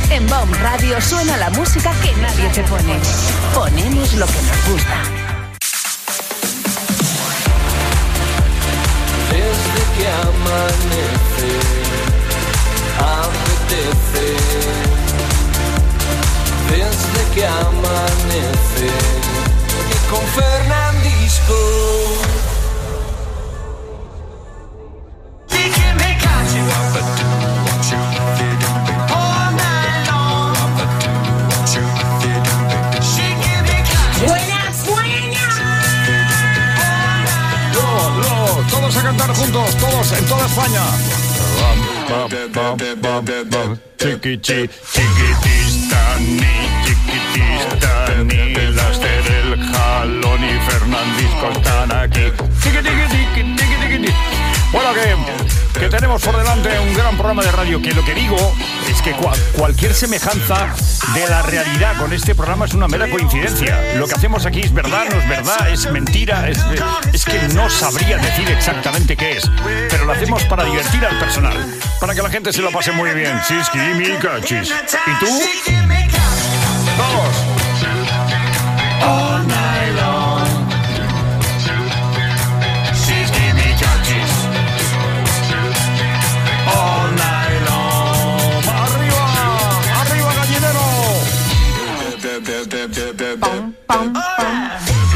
En Bomb Radio suena la música que nadie te pone. Ponemos lo que nos gusta. Desde que amanece, apetece. Desde que amanece, y con Fernandisco. Todos a cantar juntos, todos en toda España. Chiquitistani, Laster, el Jalón y Fernandisco están aquí. Bueno, que tenemos por delante un gran programa de radio, que lo que digo es que cualquier semejanza de la realidad con este programa es una mera coincidencia. Lo que hacemos aquí es verdad, no es verdad, es mentira, es que no sabría decir exactamente qué es, pero lo hacemos para divertir al personal, para que la gente se lo pase muy bien. Siski, mi cachis. ¿Y tú? ¡Vamos! All night long. Siski, mi cachis. All night long. ¡Arriba! ¡Arriba, gallinero! Pam, pam, pam.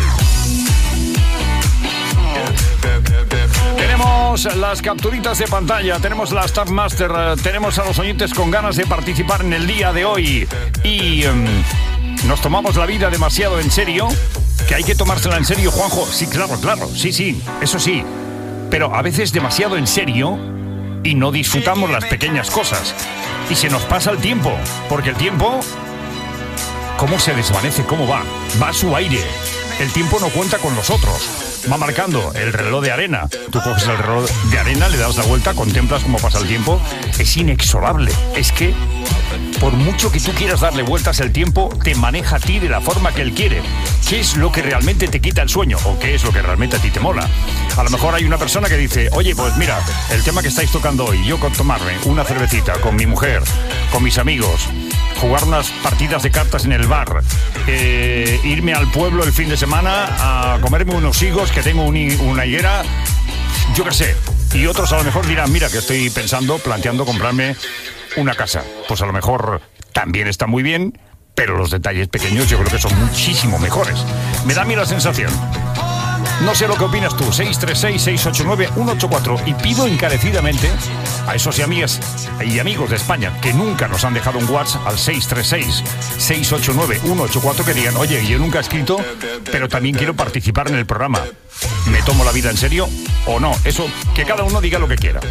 Tenemos las capturitas de pantalla, tenemos las Tabmaster, tenemos a los oyentes con ganas de participar en el día de hoy y nos tomamos la vida demasiado en serio, que hay que tomársela en serio, Juanjo. Sí, claro, sí, eso sí, pero a veces demasiado en serio y no disfrutamos las pequeñas cosas y se nos pasa el tiempo, porque el tiempo, ¿cómo se desvanece? ¿Cómo va? Va a su aire. El tiempo no cuenta con nosotros. Va marcando el reloj de arena. Tú coges el reloj de arena, le das la vuelta, contemplas cómo pasa el tiempo. Es inexorable. Es que, por mucho que tú quieras darle vueltas, el tiempo te maneja a ti de la forma que él quiere. ¿Qué es lo que realmente te quita el sueño? ¿O qué es lo que realmente a ti te mola? A lo mejor hay una persona que dice, oye, pues mira, el tema que estáis tocando hoy, yo con tomarme una cervecita con mi mujer, con mis amigos, jugar unas partidas de cartas en el bar, irme al pueblo el fin de semana a comerme unos higos, que tengo una higuera, yo qué sé. Y otros a lo mejor dirán, mira, que estoy planteando comprarme una casa. Pues a lo mejor también está muy bien, pero los detalles pequeños yo creo que son muchísimo mejores. Me da a mí la sensación. No sé lo que opinas tú. 636-689-184. Y pido encarecidamente a esos amigas y amigos de España que nunca nos han dejado un WhatsApp al 636-689-184 que digan, oye, yo nunca he escrito, pero también quiero participar en el programa. ¿Me tomo la vida en serio o no? Eso, que cada uno diga lo que quiera.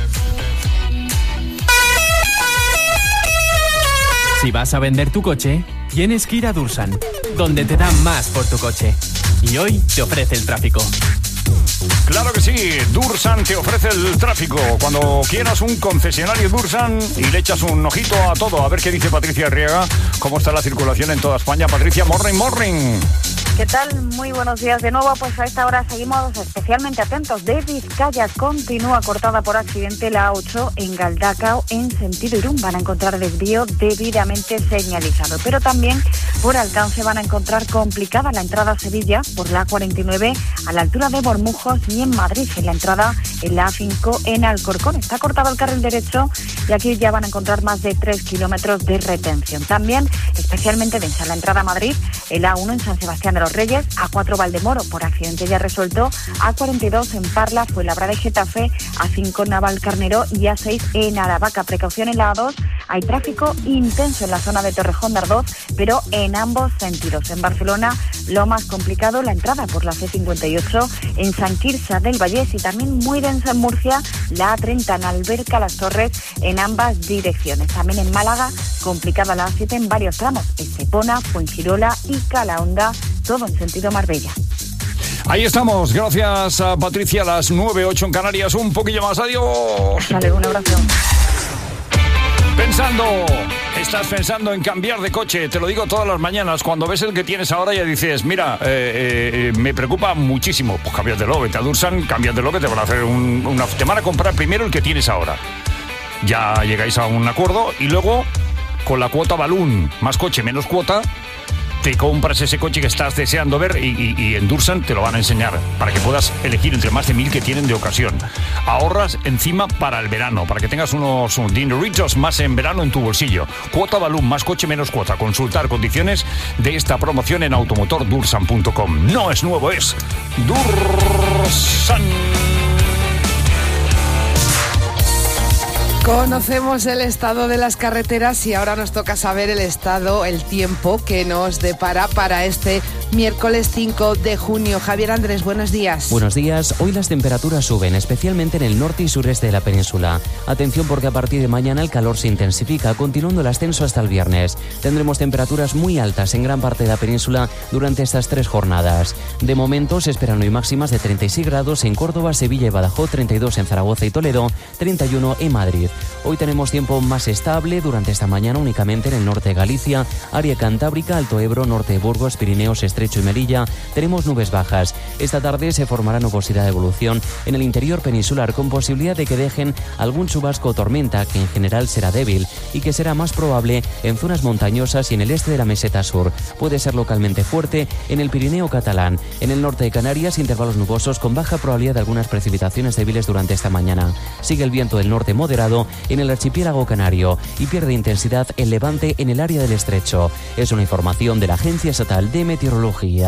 Si vas a vender tu coche, tienes que ir a Dursan, donde te dan más por tu coche. Y hoy te ofrece el tráfico. Claro que sí, Dursan te ofrece el tráfico. Cuando quieras un concesionario Dursan y le echas un ojito a todo. A ver qué dice Patricia Arriaga, cómo está la circulación en toda España. Patricia, morning. ¿Qué tal? Muy buenos días de nuevo. Pues a esta hora seguimos especialmente atentos. De Vizcaya continúa cortada por accidente la A8 en Galdacao en sentido Irún. Van a encontrar desvío debidamente señalizado. Pero también por alcance van a encontrar complicada la entrada a Sevilla por la A49 a la altura de Bormujos y en Madrid en la entrada en la A5 en Alcorcón. Está cortado el carril derecho y aquí ya van a encontrar más de 3 kilómetros de retención. También especialmente densa la entrada a Madrid, el A1 en San Sebastián de los Reyes, A4 Valdemoro por accidente ya resuelto, A42 en Parla, Fuenlabrada y Getafe, A5 Navalcarnero y A6 en Aravaca. Precaución en la A2, hay tráfico intenso en la zona de Torrejón de Ardoz, pero en ambos sentidos. En Barcelona lo más complicado, la entrada por la C58 en San Quirze del Vallés y también muy densa en Murcia, la A30 en Alberca Las Torres en ambas direcciones. También en Málaga, complicada la A7 en varios tramos, Estepona, Fuengirola y Calahonda, todo en sentido Marbella. Ahí estamos, gracias a Patricia, a las 9:08 en Canarias, un poquillo más, adiós. Vale, un abrazo. Estás pensando en cambiar de coche, te lo digo todas las mañanas, cuando ves el que tienes ahora ya dices, mira, me preocupa muchísimo, pues cámbiatelo, vete a Dursan, cámbiatelo, que te van a hacer te van a comprar primero el que tienes ahora. Ya llegáis a un acuerdo y luego con la cuota Balloon, más coche, menos cuota, te compras ese coche que estás deseando ver y en Dursan te lo van a enseñar para que puedas elegir entre más de 1000 que tienen de ocasión. Ahorras encima para el verano, para que tengas unos dineritos más en verano en tu bolsillo. Cuota Balloon, más coche, menos cuota. Consultar condiciones de esta promoción en automotordursan.com. No es nuevo, es Dursan. Conocemos el estado de las carreteras y ahora nos toca saber el estado, el tiempo que nos depara para este miércoles 5 de junio. Javier Andrés, buenos días. Buenos días. Hoy las temperaturas suben, especialmente en el norte y sureste de la península. Atención porque a partir de mañana el calor se intensifica, continuando el ascenso hasta el viernes. Tendremos temperaturas muy altas en gran parte de la península durante estas 3 jornadas. De momento se esperan hoy máximas de 36 grados en Córdoba, Sevilla y Badajoz, 32 en Zaragoza y Toledo, 31 en Madrid. Hoy tenemos tiempo más estable durante esta mañana únicamente en el norte de Galicia, área cantábrica, Alto Ebro, norte de Burgos, Pirineos, Estrecho y Melilla. Tenemos nubes bajas. Esta tarde se formará nubosidad de evolución en el interior peninsular con posibilidad de que dejen algún chubasco o tormenta que en general será débil y que será más probable en zonas montañosas y en el este de la meseta sur. Puede ser localmente fuerte en el Pirineo catalán. En el norte de Canarias, intervalos nubosos con baja probabilidad de algunas precipitaciones débiles durante esta mañana. Sigue el viento del norte moderado en el archipiélago canario y pierde intensidad el levante en el área del estrecho. Es una información de la Agencia Estatal de Meteorología.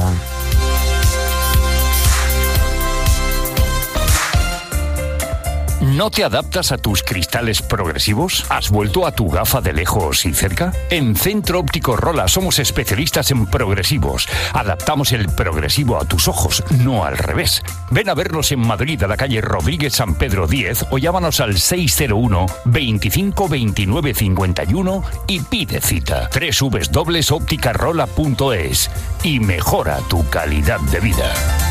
¿No te adaptas a tus cristales progresivos? ¿Has vuelto a tu gafa de lejos y cerca? En Centro Óptico Rola somos especialistas en progresivos. Adaptamos el progresivo a tus ojos, no al revés. Ven a vernos en Madrid, a la calle Rodríguez San Pedro 10, o llámanos al 601 25 29 51 y pide cita. www.opticarola.es y mejora tu calidad de vida.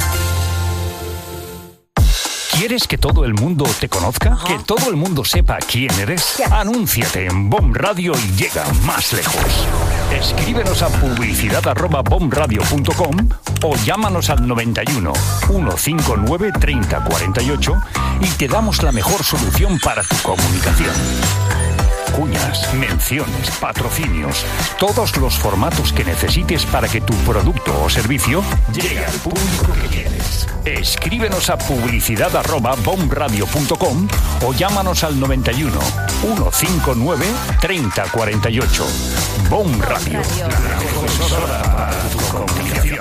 ¿Quieres que todo el mundo te conozca? ¿Que todo el mundo sepa quién eres? Anúnciate en BOM Radio y llega más lejos. Escríbenos a publicidad@bomradio.com o llámanos al 91 159 30 48 y te damos la mejor solución para tu comunicación. Cuñas, menciones, patrocinios, todos los formatos que necesites para que tu producto o servicio llegue al público que quieres. Escríbenos a publicidad@bomradio.com o llámanos al 91 159 30 48. BOM Radio, la mejor emisora para tu comunicación.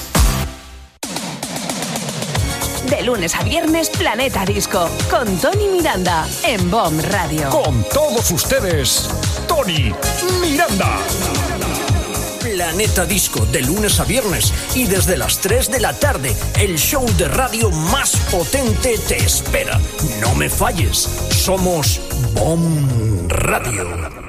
De lunes a viernes, Planeta Disco, con Tony Miranda, en BOM Radio. Con todos ustedes, Tony Miranda. Planeta Disco, de lunes a viernes y desde las 3 de la tarde, el show de radio más potente te espera. No me falles, somos BOM Radio.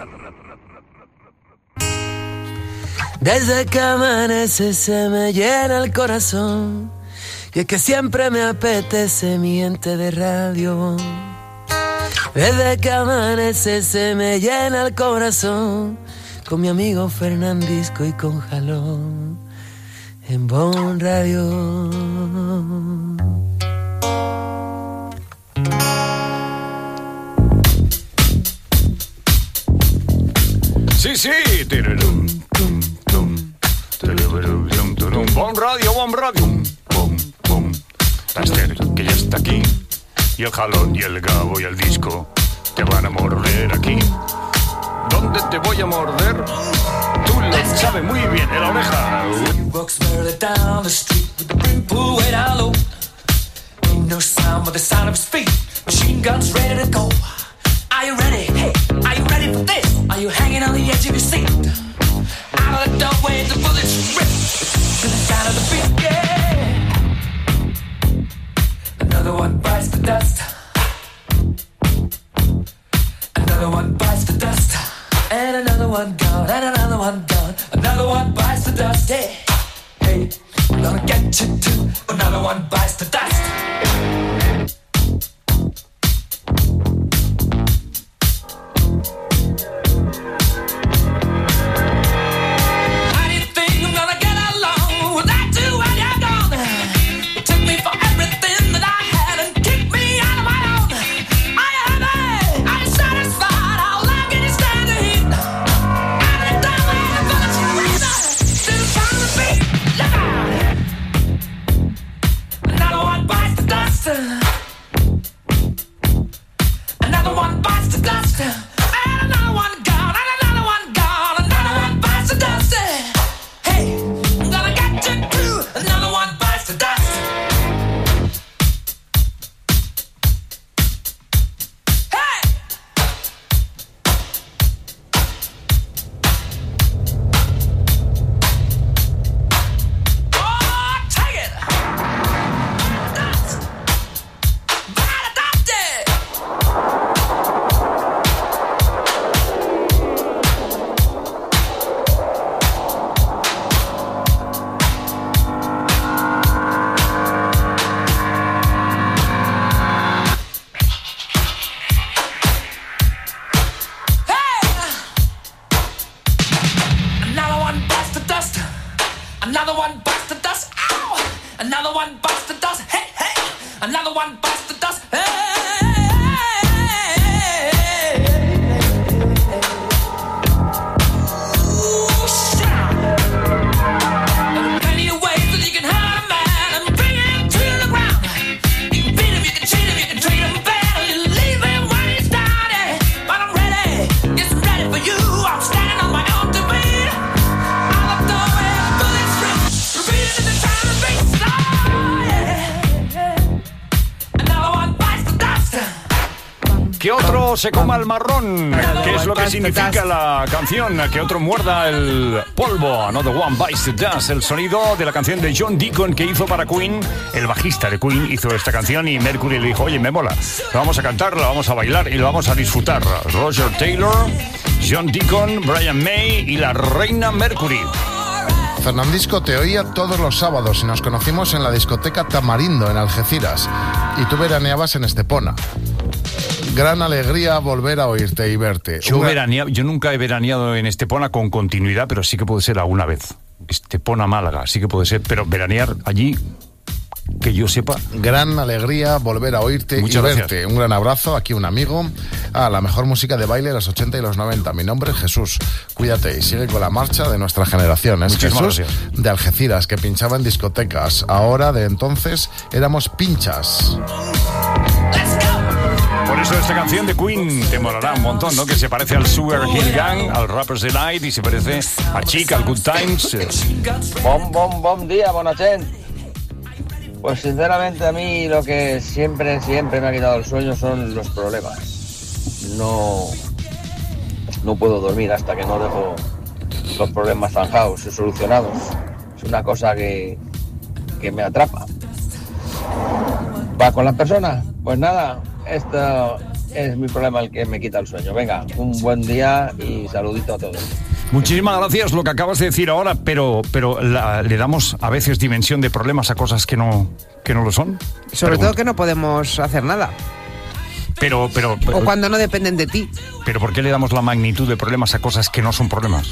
Desde que amanece se me llena el corazón, y es que siempre me apetece mi ente de radio. Desde que amanece se me llena el corazón, con mi amigo Fernandisco y con Jalón, en BOM Radio. Sí, sí. BOM Radio, BOM Radio. La Esther, que ya está aquí, y el Jalón, y el Gabo, y el Disco te van a morder aquí. ¿Dónde te voy a morder? Tú lo sabes muy bien, en la oreja. Are you ready? Hey, are you ready for this? Are you hanging on the edge of your seat? Out of the doorway, the bullets rip to the sound of the beat, yeah. Another one bites the dust. Another one bites the dust. And another one gone, and another one gone. Another one bites the dust, hey. Hey, I'm gonna get you too. Another one bites the dust. Que otro se coma el marrón, que es lo que significa la canción. Que otro muerda el polvo. Another One Bites the Dust. El sonido de la canción de John Deacon que hizo para Queen. El bajista de Queen hizo esta canción y Mercury le dijo: oye, me mola, la vamos a cantar, la vamos a bailar y la vamos a disfrutar. Roger Taylor, John Deacon, Brian May y la reina Mercury. Fernandisco te oía todos los sábados y nos conocimos en la discoteca Tamarindo en Algeciras y tú veraneabas en Estepona. Gran alegría volver a oírte y verte. Yo nunca he veraneado en Estepona con continuidad, pero sí que puede ser alguna vez. Estepona, Málaga, sí que puede ser, pero veranear allí, que yo sepa. Gran alegría volver a oírte y verte. Un gran abrazo, aquí un amigo. La mejor música de baile de los 80 y los 90. Mi nombre es Jesús. Cuídate y sigue con la marcha de nuestra generación. Es Jesús de Algeciras, que pinchaba en discotecas. Ahora, de entonces, éramos pinchas. Por eso esta canción de Queen te molará un montón, ¿no? Que se parece al Sugar Hill Gang, al Rappers Delight y se parece a Chic, al Good Times. Bom día, bona gent. Pues sinceramente a mí lo que siempre me ha quitado el sueño son los problemas. No puedo dormir hasta que no dejo los problemas zanjados y solucionados. Es una cosa que me atrapa. ¿Va con las personas? Pues nada, esto es mi problema el que me quita el sueño. Venga, un buen día y saludito a todos. Muchísimas gracias lo que acabas de decir ahora, pero le damos a veces dimensión de problemas a cosas que no lo son. Sobre todo que no podemos hacer nada. Pero o cuando no dependen de ti. Pero ¿por qué le damos la magnitud de problemas a cosas que no son problemas?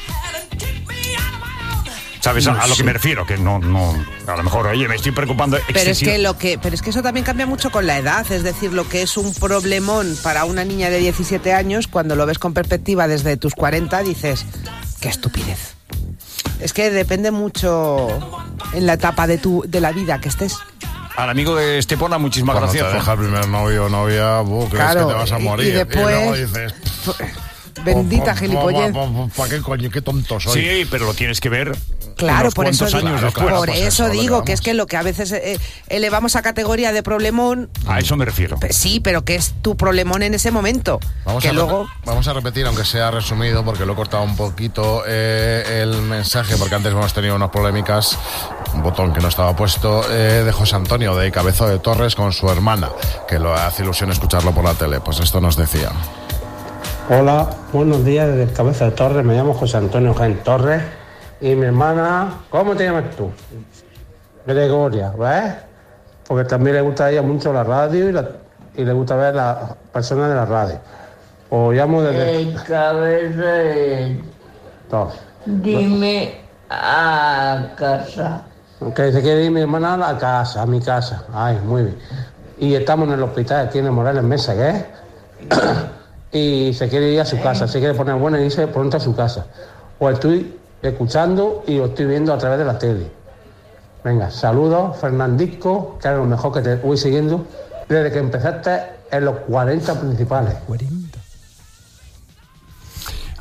¿Sabes a lo que me refiero? Que no, a lo mejor, oye, me estoy preocupando excesivamente. Pero es que eso también cambia mucho con la edad. Es decir, lo que es un problemón para una niña de 17 años, cuando lo ves con perspectiva desde tus 40, dices, qué estupidez. Es que depende mucho en la etapa de la vida que estés. Al amigo de Estepona, muchísimas gracias. Cuando te deja el primer novio o novia, crees que te vas a morir. Y después... luego dices... Bendita gilipollez. ¿Para qué coño? Qué tonto soy. Sí, pero lo tienes que ver. Claro, por eso digo pues que es que lo que a veces elevamos a categoría de problemón. A eso me refiero. Sí, pero que es tu problemón en ese momento. Vamos a repetir, aunque sea resumido, porque lo he cortado un poquito el mensaje, porque antes hemos tenido unas polémicas, un botón que no estaba puesto, de José Antonio de Cabezo de Torres con su hermana, que lo hace ilusión escucharlo por la tele. Pues esto nos decía. Hola, buenos días desde Cabeza de Torres, me llamo José Antonio Jaén Torres y mi hermana, ¿cómo te llamas tú? Gregoria, ¿ves? Porque también le gusta a ella mucho la radio y le gusta ver a las personas de la radio. O llamo desde... Cabeza de Torres. Dime a casa. Que se quiere ir mi hermana a la casa, a mi casa. Ay, muy bien. Y estamos en el hospital aquí en el Morales Mesa, ¿qué? Y se quiere ir a su casa, se quiere poner buena y irse pronto a su casa. O estoy escuchando y lo estoy viendo a través de la tele. Venga, saludos, Fernandisco, que es lo mejor que te voy siguiendo desde que empezaste en los 40 principales.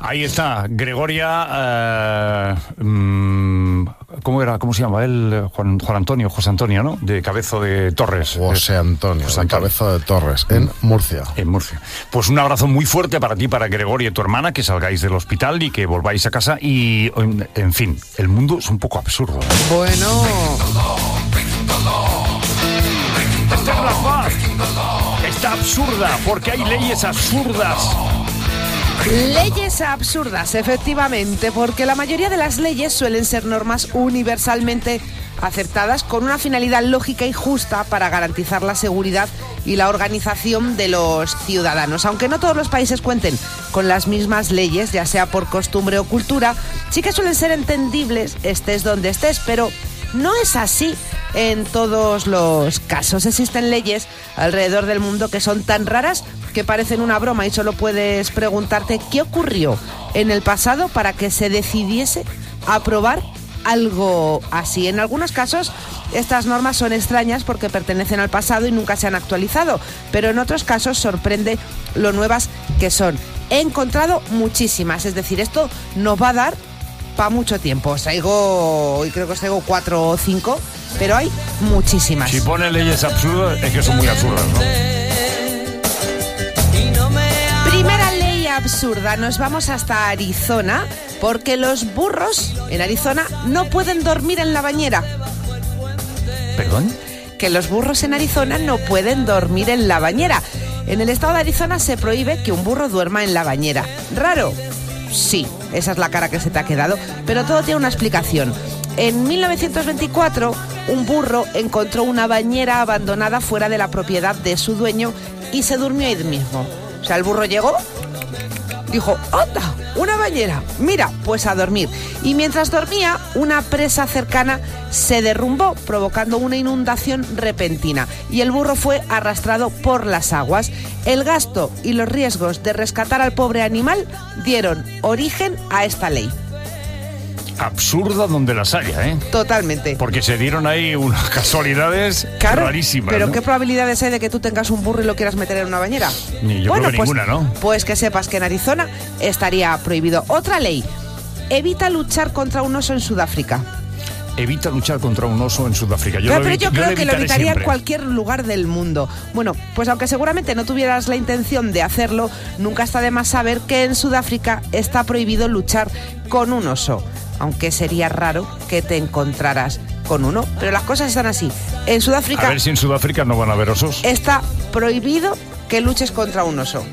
Ahí está, Gregoria... ¿Cómo se llama él? José Antonio, ¿no? De Cabezo de Torres. José Antonio, de Cabezo de Torres, en Murcia. En Murcia. Pues un abrazo muy fuerte para ti, para Gregoria y tu hermana, que salgáis del hospital y que volváis a casa. Y, en fin, el mundo es un poco absurdo. Bueno... Está absurda, porque hay leyes absurdas. Leyes absurdas, efectivamente, porque la mayoría de las leyes suelen ser normas universalmente aceptadas con una finalidad lógica y justa para garantizar la seguridad y la organización de los ciudadanos. Aunque no todos los países cuenten con las mismas leyes, ya sea por costumbre o cultura, sí que suelen ser entendibles estés donde estés, pero no es así en todos los casos. Existen leyes alrededor del mundo que son tan raras que parecen una broma y solo puedes preguntarte qué ocurrió en el pasado para que se decidiese aprobar algo así. En algunos casos estas normas son extrañas porque pertenecen al pasado y nunca se han actualizado, pero en otros casos sorprende lo nuevas que son. He encontrado muchísimas, es decir, esto nos va a dar para mucho tiempo. Hoy creo que os traigo 4 o 5, pero hay muchísimas. Si pone leyes absurdas, es que son muy absurdas, ¿no? Primera ley absurda, nos vamos hasta Arizona, porque los burros en Arizona no pueden dormir en la bañera. ¿Perdón? Que los burros en Arizona no pueden dormir en la bañera. En el estado de Arizona se prohíbe que un burro duerma en la bañera. ¿Raro? Sí, esa es la cara que se te ha quedado, pero todo tiene una explicación. En 1924, un burro encontró una bañera abandonada fuera de la propiedad de su dueño y se durmió ahí mismo. O sea, el burro llegó, dijo, ¡anda! ¡Una bañera! Mira, pues a dormir. Y mientras dormía, una presa cercana se derrumbó, provocando una inundación repentina. Y el burro fue arrastrado por las aguas. El gasto y los riesgos de rescatar al pobre animal dieron origen a esta ley. Absurda donde las haya, ¿eh? Totalmente. Porque se dieron ahí unas casualidades rarísimas. Pero ¿no? ¿qué probabilidades hay de que tú tengas un burro y lo quieras meter en una bañera? Yo creo que ninguna, ¿no? Pues que sepas que en Arizona estaría prohibido. Otra ley. Evita luchar contra un oso en Sudáfrica. Evita luchar contra un oso en Sudáfrica. Pero yo creo que lo evitaría siempre. en cualquier lugar del mundo. Bueno, pues aunque seguramente no tuvieras la intención de hacerlo, nunca está de más saber que en Sudáfrica está prohibido luchar con un oso. Aunque sería raro que te encontraras con uno, pero las cosas están así. En Sudáfrica... A ver si en Sudáfrica no van a haber osos. Está prohibido que luches contra un oso.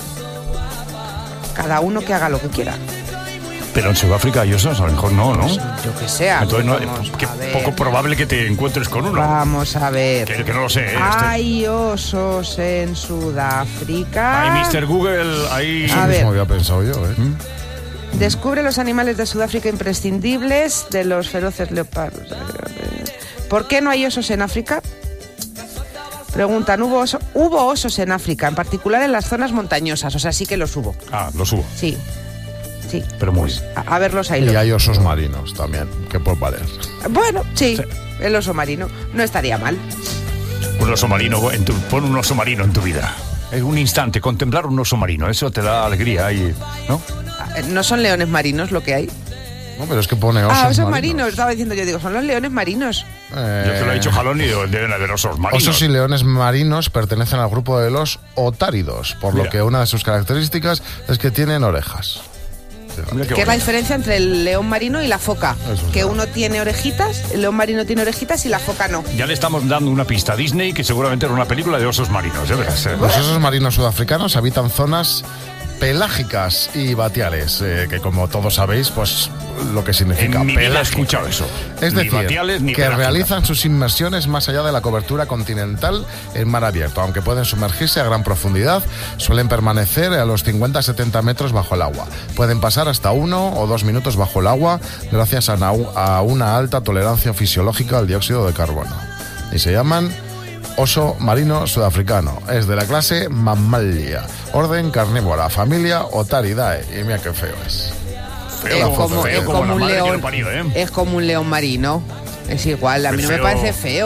Cada uno que haga lo que quiera. Pero en Sudáfrica hay osos, a lo mejor no, ¿no? Pues yo que sé. Entonces poco probable que te encuentres con uno. Vamos a ver. Que no lo sé. Hay osos en Sudáfrica. Hay Mr. Google, ahí... Eso mismo había pensado yo, ¿eh? Descubre los animales de Sudáfrica imprescindibles de los feroces leopardos. ¿Por qué no hay osos en África? Preguntan, ¿hubo osos en África, en particular en las zonas montañosas? O sea, sí que los hubo. Ah, los hubo. Sí. Pero muy... A verlos ahí. Y hay osos marinos también, que puede valer. Bueno, sí, el oso marino. No estaría mal. Un oso marino, pon un oso marino en tu vida. En un instante, contemplar un oso marino, eso te da alegría, ¿no? ¿No son leones marinos lo que hay? No, pero es que pone osos osos marinos. marinos. Estaba diciendo yo, son los leones marinos. Yo te lo he dicho jalón y deben haber osos marinos. Osos y leones marinos pertenecen al grupo de los otáridos, por lo que una de sus características es que tienen orejas. ¿Qué es la diferencia entre el león marino y la foca? Que uno tiene orejitas, el león marino tiene orejitas y la foca no. Ya le estamos dando una pista a Disney que seguramente era una película de osos marinos, ¿eh? Los osos marinos sudafricanos habitan zonas pelágicas y batiales, que como todos sabéis, pues lo que significa en mi vida he escuchado eso. Es ni decir, batiales, ni que pelágicas. realizan sus inmersiones más allá de la cobertura continental en mar abierto. Aunque pueden sumergirse a gran profundidad, suelen permanecer a los 50-70 metros bajo el agua. Pueden pasar hasta 1 o 2 minutos bajo el agua gracias a una alta tolerancia fisiológica al dióxido de carbono. Y se llaman oso marino sudafricano. Es de la clase Mammalia, orden carnívora, familia Otaridae. Y mira qué feo es. Es como un león. Es como un león marino. Es igual, a mí no me parece feo.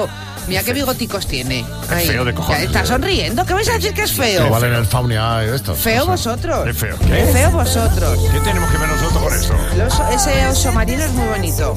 Mira qué bigoticos tiene. Ahí. Feo de cojones. Está sonriendo. ¿Qué vais a decir que es feo? Igual en el Faunia de estos. Feo vosotros. ¿Es feo? ¿Qué? Feo vosotros. ¿Qué tenemos que ver nosotros con eso? Ese oso marino es muy bonito.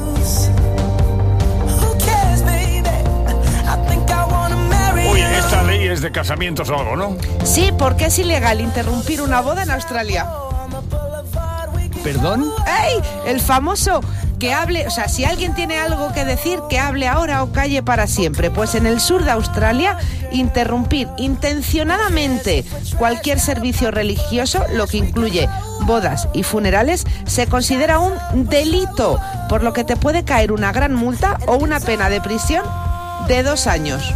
Uy, esta ley es de casamientos o algo, ¿no? Sí, porque es ilegal interrumpir una boda en Australia. ¿Perdón? ¡Ey! El famoso que hable, o sea, si alguien tiene algo que decir, que hable ahora o calle para siempre. Pues en el sur de Australia, interrumpir intencionadamente cualquier servicio religioso, lo que incluye bodas y funerales, se considera un delito, por lo que te puede caer una gran multa o una pena de prisión de 2 años.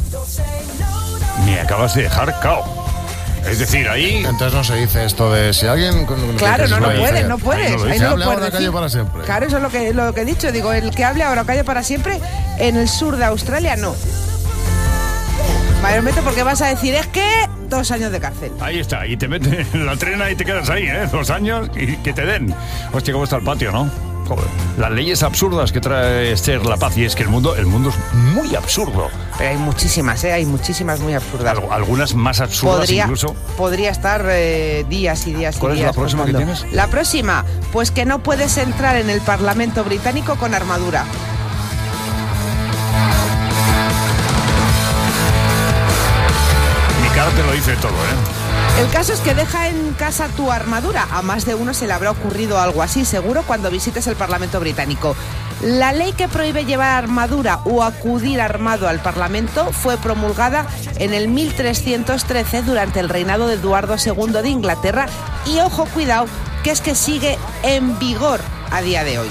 Me acabas de dejar cao. Es decir, ahí... Entonces no se dice esto de si alguien... Claro, no puedes. Ahí no lo puedes decir. Calle para siempre. Claro, eso es lo que he dicho. Digo, el que hable ahora o calle para siempre, en el sur de Australia no. Mayormente porque vas a decir, es que 2 años de cárcel. Ahí está, y te meten en la trena y te quedas ahí, 2 años y que te den. Hostia, cómo está el patio, ¿no? Joder. Las leyes absurdas que trae Esther La Paz, y es que el mundo es muy absurdo. Pero hay muchísimas, hay muchísimas muy absurdas. Algunas más absurdas incluso. Podría estar días y días y días. ¿Cuál es la próxima contando. Que tienes? La próxima, pues que no puedes entrar en el Parlamento británico con armadura. Mi cara te lo dice todo, ¿eh? El caso es que deja en casa tu armadura. A más de uno se le habrá ocurrido algo así, seguro, cuando visites el Parlamento británico. La ley que prohíbe llevar armadura o acudir armado al Parlamento fue promulgada en el 1313 durante el reinado de Eduardo II de Inglaterra y, ojo, cuidado, que es que sigue en vigor a día de hoy.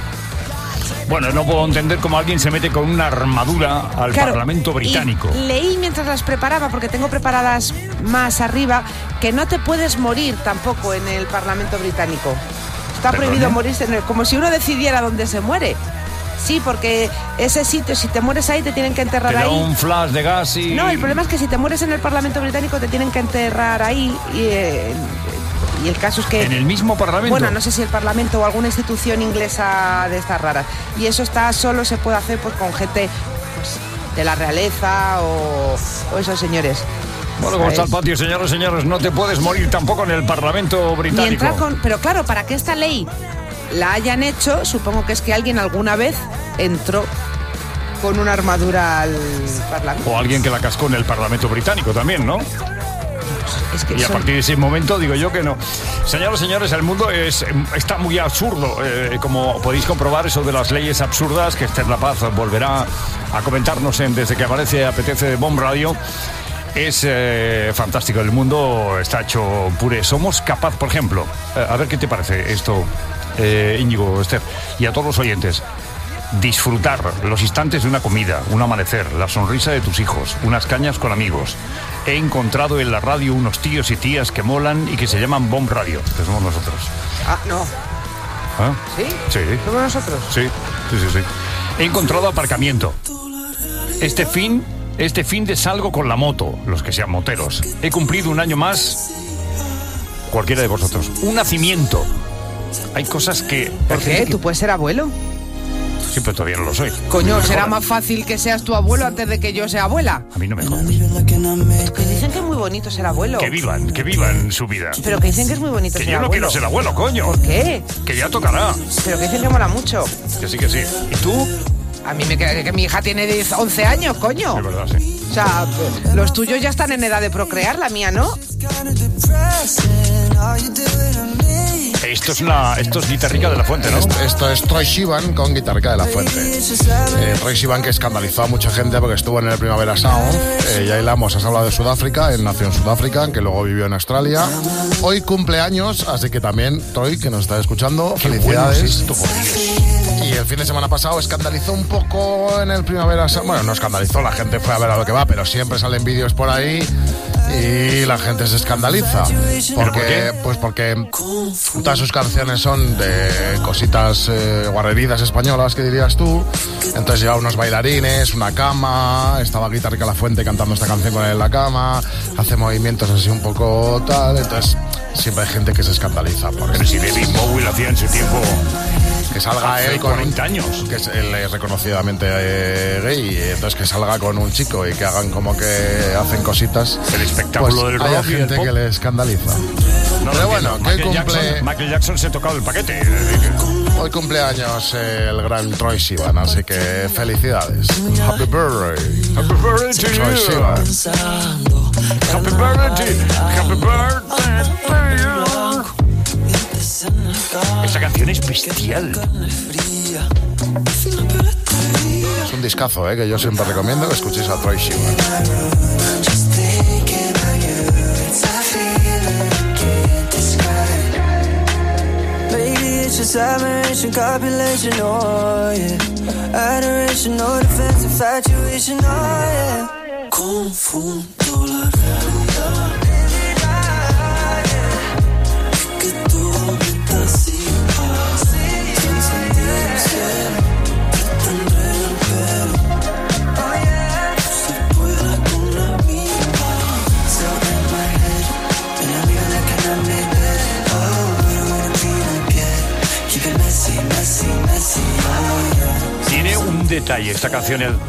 Bueno, no puedo entender cómo alguien se mete con una armadura al Parlamento británico. Y leí mientras las preparaba, porque tengo preparadas más arriba, que no te puedes morir tampoco en el Parlamento británico. Está prohibido morirse, como si uno decidiera dónde se muere. Sí, porque ese sitio, si te mueres ahí, te tienen que enterrar ahí. Te da un flash de gas y... No, el problema es que si te mueres en el Parlamento británico, te tienen que enterrar ahí y el caso es que... ¿En el mismo Parlamento? Bueno, no sé si el Parlamento o alguna institución inglesa de estas raras. Y eso solo se puede hacer pues con gente pues, de la realeza o esos señores. Bueno, ¿cómo está el patio, señores, señores? No te puedes morir tampoco en el Parlamento británico. Pero claro, para que esta ley la hayan hecho, supongo que es que alguien alguna vez entró con una armadura al Parlamento. O alguien que la cascó en el Parlamento británico también, ¿no? Es que y a partir de ese momento digo yo que no. Señoras y señores, el mundo está muy absurdo. Como podéis comprobar, eso de las leyes absurdas, que Esther La Paz volverá a comentarnos Desde que apetece de Bomb Radio. Es fantástico. El mundo está hecho puré. Somos capaz, por ejemplo, a ver qué te parece esto, Íñigo, Esther, y a todos los oyentes. Disfrutar los instantes de una comida, un amanecer, la sonrisa de tus hijos, unas cañas con amigos. He encontrado en la radio unos tíos y tías que molan y que se llaman Bomb Radio, que somos nosotros. Ah, no. ¿Ah? ¿Sí? Sí. ¿Somos nosotros? Sí. He encontrado aparcamiento. Este fin de salgo con la moto, los que sean moteros. He cumplido un año más, cualquiera de vosotros. Un nacimiento. Hay cosas que... ¿Por qué? ¿Tú puedes ser abuelo? Sí, pero todavía no lo soy. Coño, será más fácil que seas tu abuelo antes de que yo sea abuela. A mí no me jodas. Que dicen que es muy bonito ser abuelo. Que vivan su vida. Pero que dicen que es muy bonito ser abuelo. Que yo no quiero ser abuelo, coño. ¿Por qué? Que ya tocará. Pero que dicen que mola mucho. Que sí. ¿Y tú? A mí me queda que mi hija tiene 11 años, coño. Es verdad, sí. O sea, los tuyos ya están en edad de procrear, la mía no. Esto es Guitarrica de la Fuente, ¿no? Esto es Troye Sivan con Guitarrica de la Fuente. Troye Sivan, que escandalizó a mucha gente porque estuvo en el Primavera Sound. Y ahí has hablado de Sudáfrica, él nació en Sudáfrica, que luego vivió en Australia. Hoy cumple años, así que también, Troye, que nos está escuchando, felicidades. Y el fin de semana pasado escandalizó un poco en el Primavera Sound. Bueno, no escandalizó, la gente fue a ver a lo que va, pero siempre salen vídeos por ahí y la gente se escandaliza. Porque todas sus canciones son de cositas guarreridas españolas, que dirías tú. Entonces llevaba unos bailarines, una cama, estaba Guitarrica La Fuente cantando esta canción con él en la cama, hace movimientos así un poco tal. Entonces siempre hay gente que se escandaliza por pero si David Bowie lo hacía en su tiempo Que salga hace él con 40 años. Que él es reconocidamente gay, y entonces que salga con un chico y que hagan como que hacen cositas. El espectáculo del rock. Hay gente que le escandaliza. No, pero bueno, que Michael Jackson se ha tocado el paquete. Hoy cumpleaños el gran Troye Sivan, así que felicidades. Happy birthday. Happy birthday to Troye you. Sivan. Happy birthday. Happy birthday to you. Esta canción es bestial. Es un discazo, que yo siempre recomiendo que escuchéis a Troye Sivan. Just admiration, copulation, oh yeah. Adoration, no defense, infatuation, oh yeah. Confundo la realidad. Que todo me está así. Sin sentir el cielo, pretender el pelo. Oh yeah. Se puede con la misma. So in my head, and I'm gonna cannot make that. Oh, we don't wanna be again. Tiene un detalle esta canción, el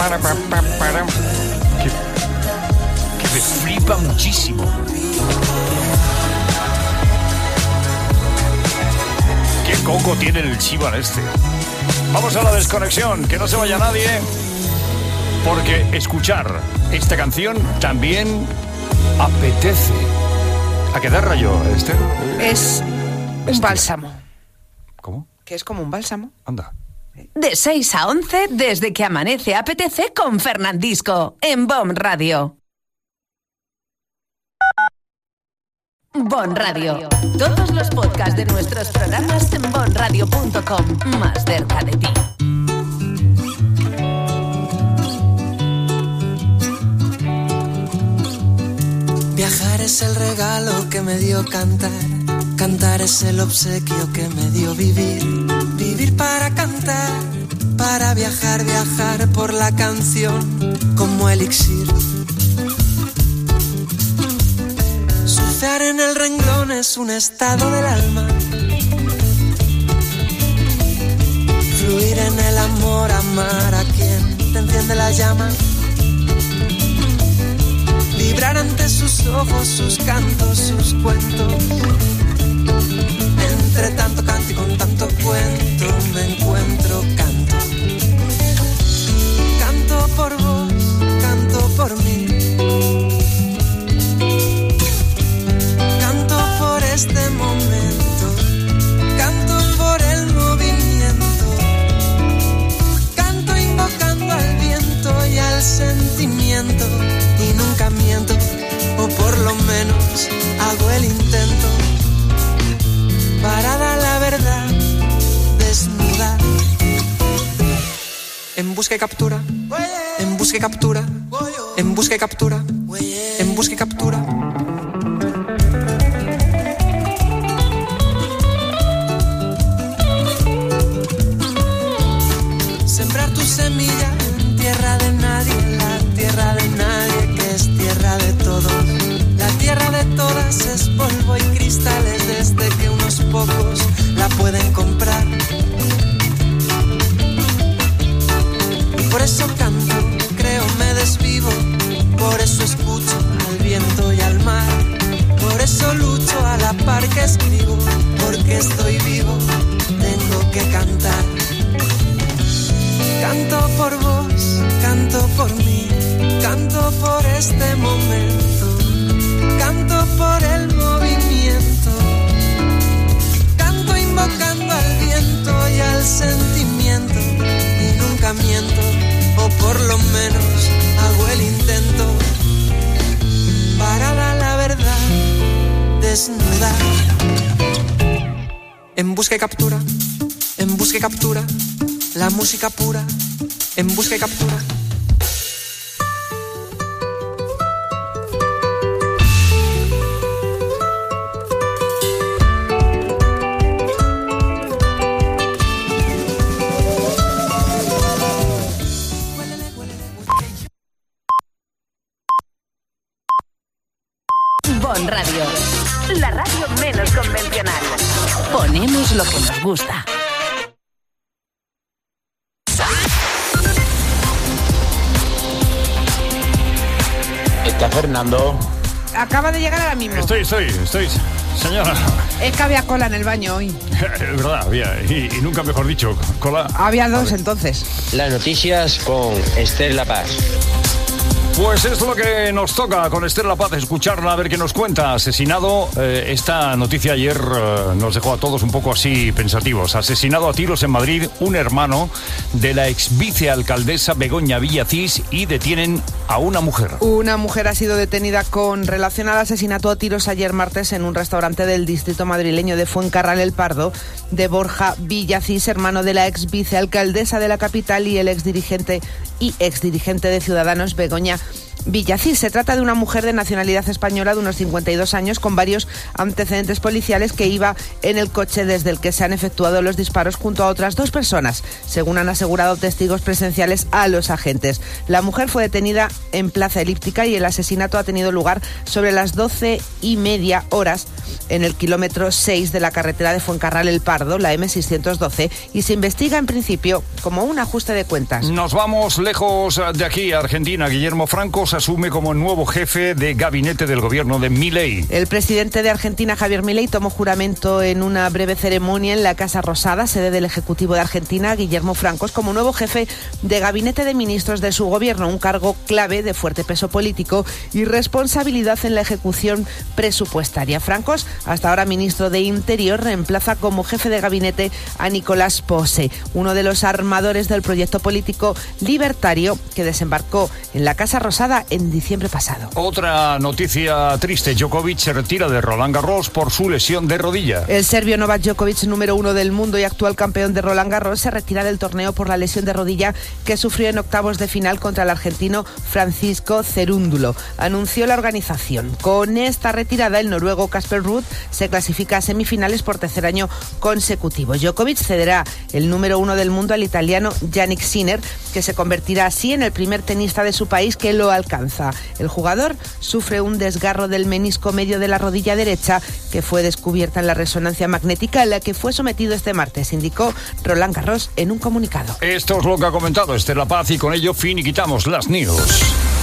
que me flipa muchísimo. Qué coco tiene el Sivan este. Vamos a la desconexión, que no se vaya nadie, porque escuchar esta canción también apetece. ¿A qué da rayo, Esther? Es un bálsamo. ¿Cómo? Que es como un bálsamo. Anda. De 6 a 11, desde que amanece apetece con Fernandisco, en BOM Radio. BOM Radio. Todos los podcasts de nuestros programas en bomradio.com. Más cerca de ti. Viajar es el regalo que me dio cantar. Cantar es el obsequio que me dio vivir. Vivir para cantar, para viajar, viajar por la canción como elixir. Surfear en el renglón es un estado del alma. Fluir en el amor, amar a quien te enciende la llama. Vibrar ante sus ojos, sus cantos, sus cuentos. Entre tanto canto y con tanto cuento me encuentro, canto. Canto por vos, canto por mí. Canto por este momento, canto por el movimiento. Canto invocando al viento y al sentimiento. Y nunca miento, o por lo menos hago el intento. Parada la verdad, desnuda. En busca y captura, en busca y captura, en busca y captura, en busca y captura. Sembrar tu semilla en tierra de nadie, la tierra de nadie que es tierra de todos. La tierra de todas es polvo y cristales desde que unos pocos la pueden comprar. Y por eso canto, creo, me desvivo. Por eso escucho al viento y al mar. Por eso lucho a la par que escribo. Porque estoy vivo, tengo que cantar. Canto por vos, canto por mí. Canto por este momento. Canto por el movimiento. Canto invocando al viento y al sentimiento. Y nunca miento, o por lo menos hago el intento. Parada la verdad, desnuda. En busca y captura, en busca y captura. La música pura, en busca y captura. BOM Radio, la radio menos convencional. Ponemos lo que nos gusta. Fernando. Acaba de llegar ahora mismo. Estoy, señora. Es que había cola en el baño hoy. Es verdad, había, y nunca mejor dicho, cola. Había dos entonces. Las noticias con Esther La Paz. Pues es lo que nos toca con Esther La Paz, escucharla, a ver qué nos cuenta. Asesinado, esta noticia ayer nos dejó a todos un poco así pensativos. Asesinado a tiros en Madrid un hermano de la ex vicealcaldesa Begoña Villacís y detienen a una mujer. Una mujer ha sido detenida con relación al asesinato a tiros ayer martes en un restaurante del distrito madrileño de Fuencarral El Pardo de Borja Villacís, hermano de la ex vicealcaldesa de la capital y el exdirigente de Ciudadanos Begoña Villacís. Se trata de una mujer de nacionalidad española de unos 52 años con varios antecedentes policiales que iba en el coche desde el que se han efectuado los disparos junto a otras dos personas, según han asegurado testigos presenciales a los agentes. La mujer fue detenida en Plaza Elíptica y el asesinato ha tenido lugar sobre las 12:30 horas en el kilómetro 6 de la carretera de Fuencarral El Pardo, la M612, y se investiga en principio como un ajuste de cuentas. Nos vamos lejos de aquí, a Argentina. Guillermo Franco se asume como el nuevo jefe de gabinete del gobierno de Milei. El presidente de Argentina, Javier Milei, tomó juramento en una breve ceremonia en la Casa Rosada, sede del Ejecutivo de Argentina. Guillermo Franco como nuevo jefe de gabinete de ministros de su gobierno, un cargo clave de fuerte peso político y responsabilidad en la ejecución presupuestaria. Francos, hasta ahora ministro de Interior, reemplaza como jefe de gabinete a Nicolás Pose, uno de los armadores del proyecto político libertario que desembarcó en la Casa Rosada en diciembre pasado. Otra noticia triste, Djokovic se retira de Roland Garros por su lesión de rodilla. El serbio Novak Djokovic, número 1 del mundo y actual campeón de Roland Garros, se retira del torneo por la lesión de rodilla que sufrió en octavos de final contra el argentino Francisco Cerúndulo, anunció la organización. Con esta retirada, el noruego Casper Ruud se clasifica a semifinales por tercer año consecutivo. Djokovic cederá el número 1 del mundo al italiano Jannik Sinner, que se convertirá así en el primer tenista de su país que lo alcanza. El jugador sufre un desgarro del menisco medio de la rodilla derecha que fue descubierta en la resonancia magnética a la que fue sometido este martes, indicó Roland Garros en un comunicado. Esto es lo que ha comentado Esther La Paz y con ello finiquitamos las news.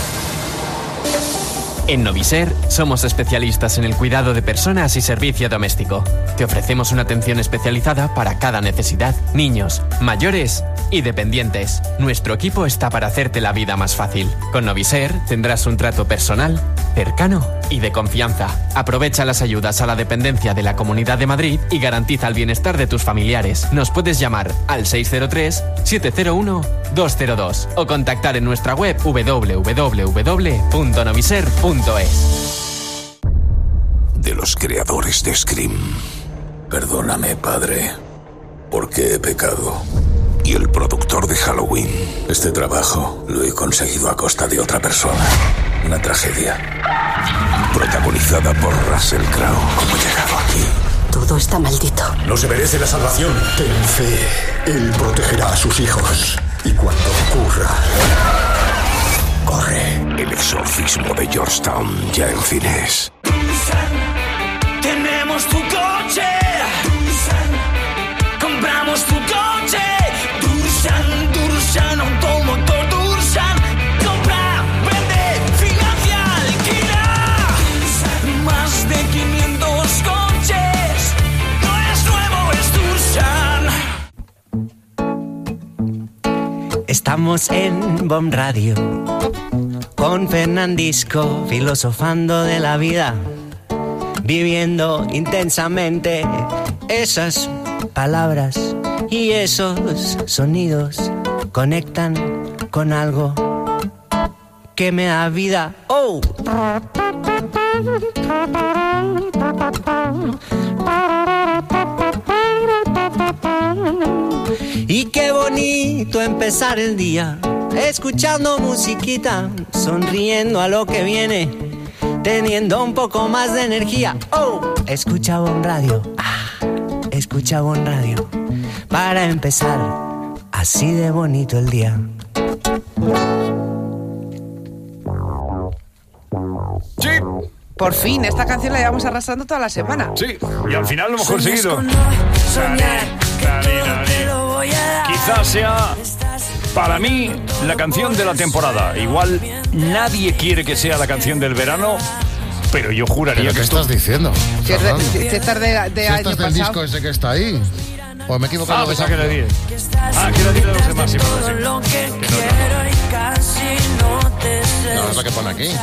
En Noviser somos especialistas en el cuidado de personas y servicio doméstico. Te ofrecemos una atención especializada para cada necesidad, niños, mayores y dependientes. Nuestro equipo está para hacerte la vida más fácil. Con Noviser tendrás un trato personal, cercano y de confianza. Aprovecha las ayudas a la dependencia de la Comunidad de Madrid y garantiza el bienestar de tus familiares. Nos puedes llamar al 603-701-202 o contactar en nuestra web www.noviser.es. De los creadores de Scream. Perdóname, padre, porque he pecado. Y el productor de Halloween. Este trabajo lo he conseguido a costa de otra persona. Una tragedia. Protagonizada por Russell Crowe. ¿Cómo he llegado aquí? Todo está maldito. No se merece la salvación. Ten fe. Él protegerá a sus hijos. Y cuando ocurra... corre. El exorcismo de Georgetown, ya en cines. Tenemos tu coche. Compramos tu coche. Dursan, automotor Dursan. Compra, vende, financia, alquila. Más de 500 coches. No es nuevo, es Dursan. Estamos en BOM Radio con Fernandisco, filosofando de la vida, viviendo intensamente esas palabras y esos sonidos conectan con algo que me da vida. ¡Oh! Y qué bonito empezar el día escuchando musiquita, sonriendo a lo que viene, teniendo un poco más de energía. ¡Oh! Escucha BOM Radio. Escucha BOM Radio. Para empezar así de bonito el día. Sí. Por fin, esta canción la llevamos arrastrando toda la semana. Sí, y al final lo hemos conseguido. Soñar que todo te lo voy a dar. Quizás sea Para mí, la canción de la temporada. Igual nadie quiere que sea la canción del verano, pero yo juraría ¿Pero que qué estás diciendo? Si estás de Si año estás del pasado. disco ese que está ahí. Pues me he equivocado. pensaba que era 10. Que era 10 de los demás. Sí, Lo que quiero y casi no te sé. No, es la que pone aquí.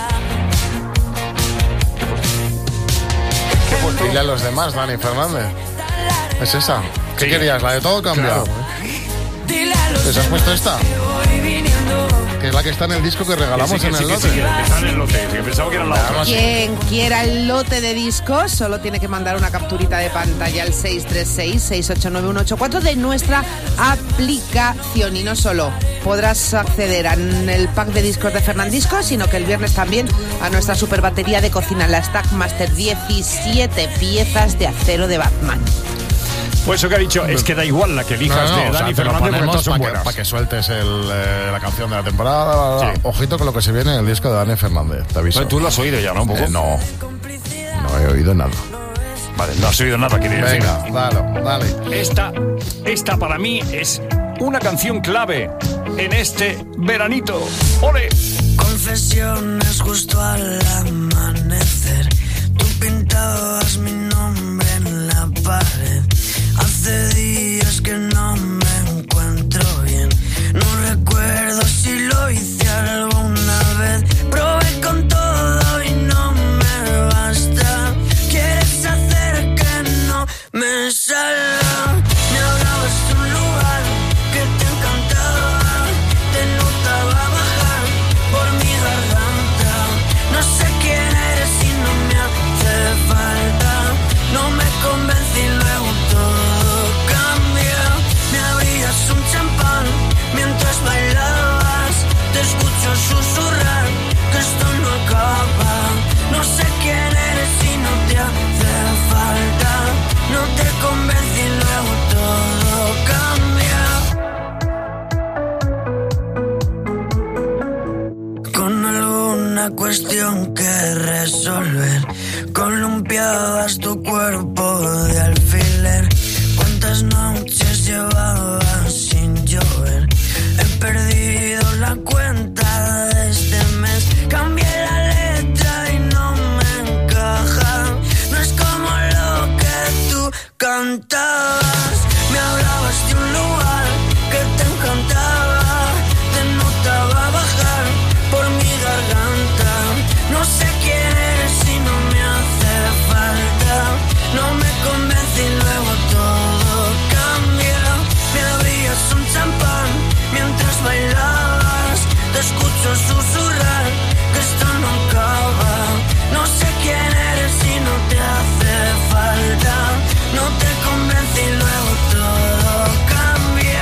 Dile a los demás, Dani Fernández. ¿Es esa? ¿Qué querías? ¿La de todo cambiado? ¿Les has puesto esta? Que es la que está en el disco que regalamos en el lote. Que está en el lote. Que pensaba que era la otra. Quien quiera el lote de discos solo tiene que mandar una capturita de pantalla al 636-689-184 de nuestra aplicación. Y no solo podrás acceder al pack de discos de Fernandisco, sino que el viernes también a nuestra super batería de cocina, la Stackmaster, 17 piezas de acero de Batman. Pues eso que ha dicho, es que da igual la que elijas de Dani Fernández, porque todas son buenas. Para que sueltes la canción de la temporada. Sí. Ojito con lo que se viene en el disco de Dani Fernández, te aviso. Tú lo has oído ya, ¿no? ¿Un poco? No he oído nada. Vale, no has oído nada, quería decir. Venga, dale. Esta para mí es una canción clave en este veranito. ¡Ole! Confesiones justo al amanecer. Tú pintabas mi nombre en la pared. Hace días que no me encuentro bien. No recuerdo si lo hice alguna vez. Probé con todo y no me basta. Quieres hacer que no me salga. Me hablabas de un lugar que te encantaba. Te notaba bajar por mi garganta. No sé quién eres y no me hace falta. No me convencí, luego todo cambia. Me abrías un champán mientras bailabas. Te escucho susurrar que esto no acaba. No sé quién eres y no te hace falta. No te convencí, luego todo cambia. Con alguna cuestión que resolver, columpiabas tu cuerpo de alfiler. ¿Cuántas noches llevabas sin llover? He perdido la cuenta de este mes. Cambié la letra y no me encaja. No es como lo que tú cantabas. Me hablabas de un lugar que te encantaba. Te notaba bajar por mi garganta. No sé quién eres y no me hace falta. No me convence y luego todo cambia. Me abrías un champán mientras bailabas. Te escucho susurrar que esto no acaba. No sé quién eres y no te hace falta. No te convence y luego todo cambia.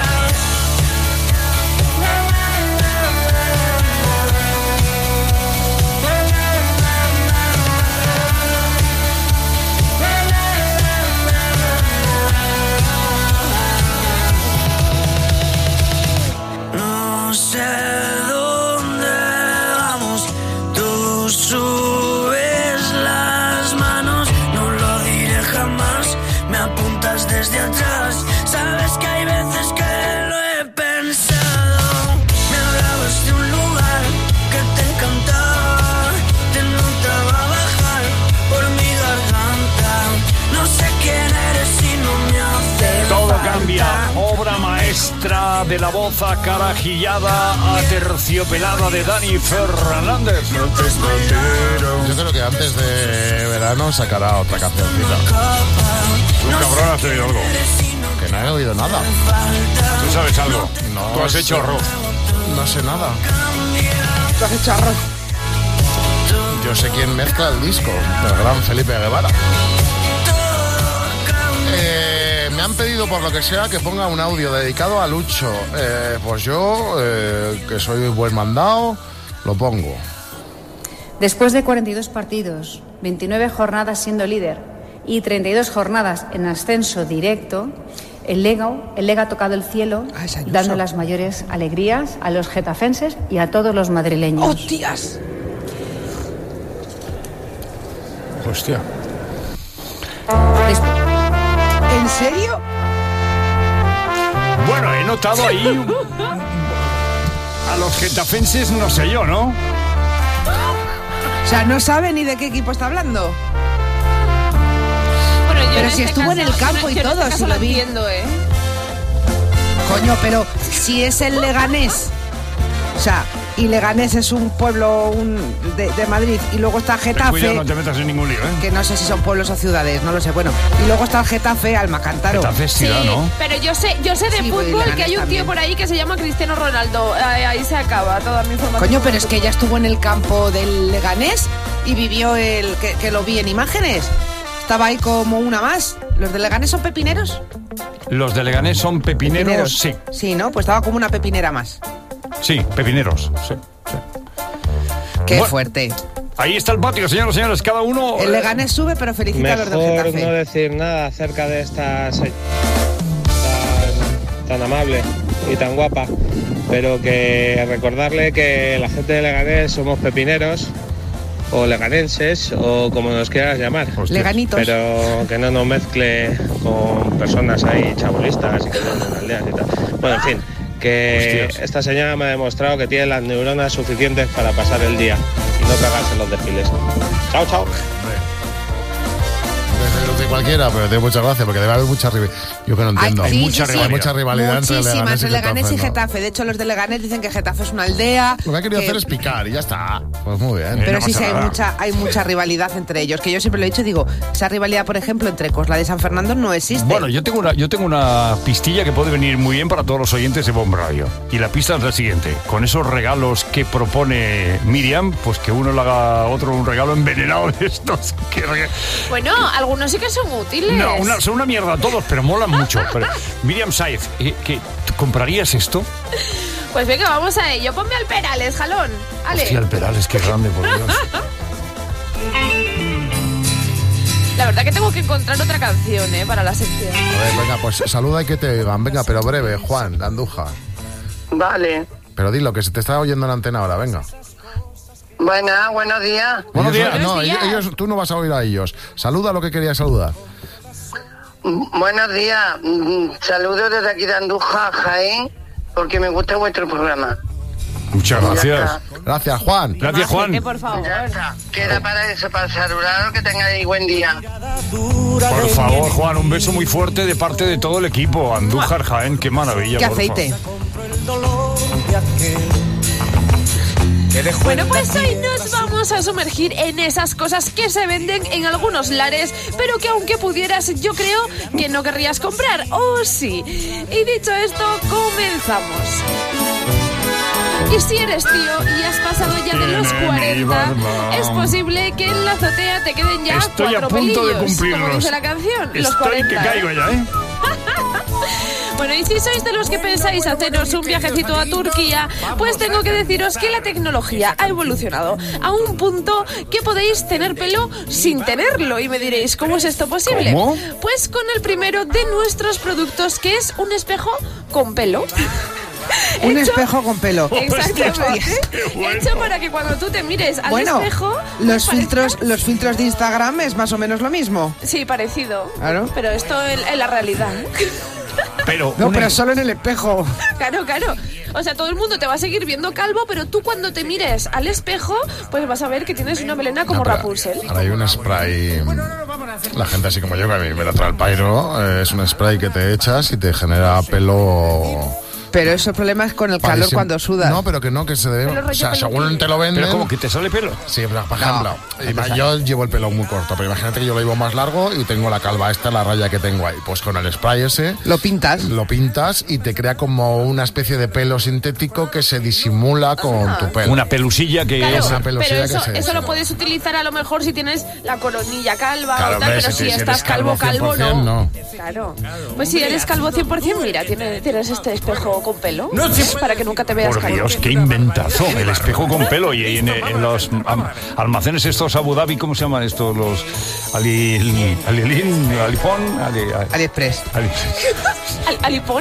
No sé dónde vamos, tú subes las manos, no lo diré jamás, me apuntas desde atrás, sabes que hay veces que lo he pensado, me hablabas de un lugar que te encantaba, te notaba bajar por mi garganta, no sé quién eres y no me hace Todo falta. cambia, obra maestra de la voz acarajillada, aterciopelada de Dani Fernández. Yo creo que antes de verano sacará otra cancioncita. Tú, cabrón, has oído algo. Que no he oído nada. ¿Tú sabes algo? No, Tú has hecho arroz. No sé nada. ¿Tú has hecho arroz? Yo sé quién mezcla el disco, el gran Felipe Guevara. Me han pedido por lo que sea que ponga un audio dedicado a Lucho. Pues yo, que soy buen mandado, lo pongo. Después de 42 partidos, 29 jornadas siendo líder y 32 jornadas en ascenso directo, el Lega ha tocado el cielo, dando las mayores alegrías a los getafenses y a todos los madrileños. ¡Hostias! Hostia. ¿En serio? Bueno, he notado ahí A los getafenses no sé yo, ¿no? O sea, no sabe ni de qué equipo está hablando. Bueno, yo Pero en si este estuvo en caso- el campo y yo en todo, este caso si lo vi. entiendo, ¿eh? Coño, pero si es el Leganés, o sea, y Leganés es un pueblo de Madrid, y luego está Getafe, Cuidado, no te metas en ningún lío, ¿eh? que no sé si son pueblos o ciudades, no lo sé, bueno, y luego está el Getafe, Almacántaro. Getafe es ciudad, ¿no? Pero yo sé de Sí, pues, fútbol Leganés que hay un también. tío por ahí que se llama Cristiano Ronaldo. Ahí se acaba toda mi información. Coño, pero es que ella estuvo en el campo del Leganés y vivió que lo vi en imágenes. Estaba ahí como una más. ¿Los de Leganés son pepineros? Los de Leganés son pepineros, sí. Sí, ¿no? Pues estaba como una pepinera más. Sí, pepineros, sí. Qué Bueno, fuerte. Ahí está el patio, señoras y señores, cada uno... El Leganés sube, pero felicita a los del Mejor Getafe. no decir nada acerca de esta señora tan amable y tan guapa, pero que recordarle que la gente de Leganés somos pepineros o leganenses o como nos quieras llamar. Leganitos. Pero que no nos mezcle con personas ahí chabolistas y que viven en aldeas y tal. Bueno, en fin, que esta señora me ha demostrado que tiene las neuronas suficientes para pasar el día y no cagarse en los desfiles. Chao, chao. De cualquiera, pero tiene muchas gracias, porque debe haber mucha rivalidad. Yo que no entiendo. Ay, sí, sí, sí. Hay mucha rivalidad entre Muchísimas, entre Leganés y ¿no? Getafe. De hecho, los de Leganés dicen que Getafe es una aldea. Lo que ha querido que- hacer es picar y ya está. Pues muy bien. Pero sí, hay mucha rivalidad entre ellos. Que yo siempre lo he dicho, digo, esa rivalidad, por ejemplo, entre Cosla de San Fernando no existe. Bueno, yo tengo una pistilla que puede venir muy bien para todos los oyentes de Bomb Radio. Y la pista es la siguiente. Con esos regalos que propone Miriam, pues que uno le haga a otro un regalo envenenado de estos. Bueno, algunos sí que son útiles. No, son una mierda todos, pero molan mucho. Pero, Miriam Saiz, ¿tú comprarías esto? Pues venga, vamos a ello. Ponme al Perales, jalón. Ale. Hostia, el Perales, qué grande, por Dios. La verdad que tengo que encontrar otra canción, para la sección. A ver, venga, pues saluda y que te oigan. Venga, pero breve, Juan, de Andújar. Vale. Pero dilo, que se te está oyendo en la antena ahora, venga. Buenos días. Buenos días. No, ellos, tú no vas a oír a ellos. Saluda lo que querías saludar. Buenos días. Saludos desde aquí de Andújar, Jaén, porque me gusta vuestro programa. Muchas gracias. Gracias, Juan. Gracias, Juan. Por favor. Ya está. Queda para eso, para saludaros, que tengáis buen día. Por favor, Juan, un beso muy fuerte de parte de todo el equipo. Andújar, Jaén, qué maravilla. Qué por aceite. Bueno, pues hoy nos vamos a sumergir en esas cosas que se venden en algunos lares, pero que aunque pudieras, yo creo que no querrías comprar. ¡Oh, sí! Y dicho esto, comenzamos. Y si eres tío y has pasado ya de los 40, es posible que en la azotea te queden ya Estoy a 4 punto de pelillos, cumplirlos. como dice la canción. Los Estoy 40. que caigo ya, ¿eh? Bueno, y si sois de los que pensáis haceros un viajecito a Turquía, pues tengo que deciros que la tecnología ha evolucionado a un punto que podéis tener pelo sin tenerlo. Y me diréis, ¿cómo es esto posible? ¿Cómo? Pues con el primero de nuestros productos, que es un espejo con pelo. Un espejo con pelo. Exactamente. Hecho para que cuando tú te mires al Bueno, espejo... los filtros de Instagram es más o menos lo mismo. Sí, parecido. Claro. Pero esto en la realidad. Pero no, pero solo en el espejo. Claro, claro. O sea, todo el mundo te va a seguir viendo calvo, pero tú cuando te mires al espejo, pues vas a ver que tienes una melena como Rapunzel. Ahora hay un spray. La gente así como yo, que a mí me lo trae el pairo, es un spray que te echas y te genera pelo. Pero ese problema es con el calor cuando sudas. No, pero que no, que se debe. O sea, según te lo venden. ¿Pero cómo, que te sale pelo? Sí, pero, por ejemplo, yo llevo el pelo muy corto, pero imagínate que yo lo llevo más largo y tengo la calva esta, la raya que tengo ahí. Pues con el spray ese. Lo pintas. Lo pintas y te crea como una especie de pelo sintético que se disimula con tu pelo. Una pelusilla que Claro, es una pelusilla pero que se eso lo puedes utilizar a lo mejor si tienes la coronilla calva Claro, o tal, hombre, pero si eres estás calvo, 100%, no. Claro. Pues si eres calvo 100%, mira, tienes este espejo con pelo. Para que nunca te veas Por calvo. Dios, qué inventazo. El espejo con pelo. Y en los almacenes estos Abu Dhabi, ¿cómo se llaman estos? Los Alipón, AliExpress. Alipón.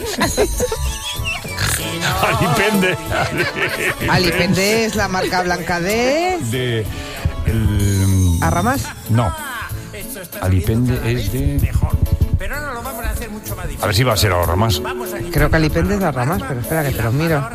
Alipende. Alipende es la marca blanca de ¿Arramas? No. Alipende es de... Pero ahora lo vamos a hacer mucho más difícil. A ver si va a ser ahora más. Creo que Alipende es de Arramas, pero espera que te lo miro.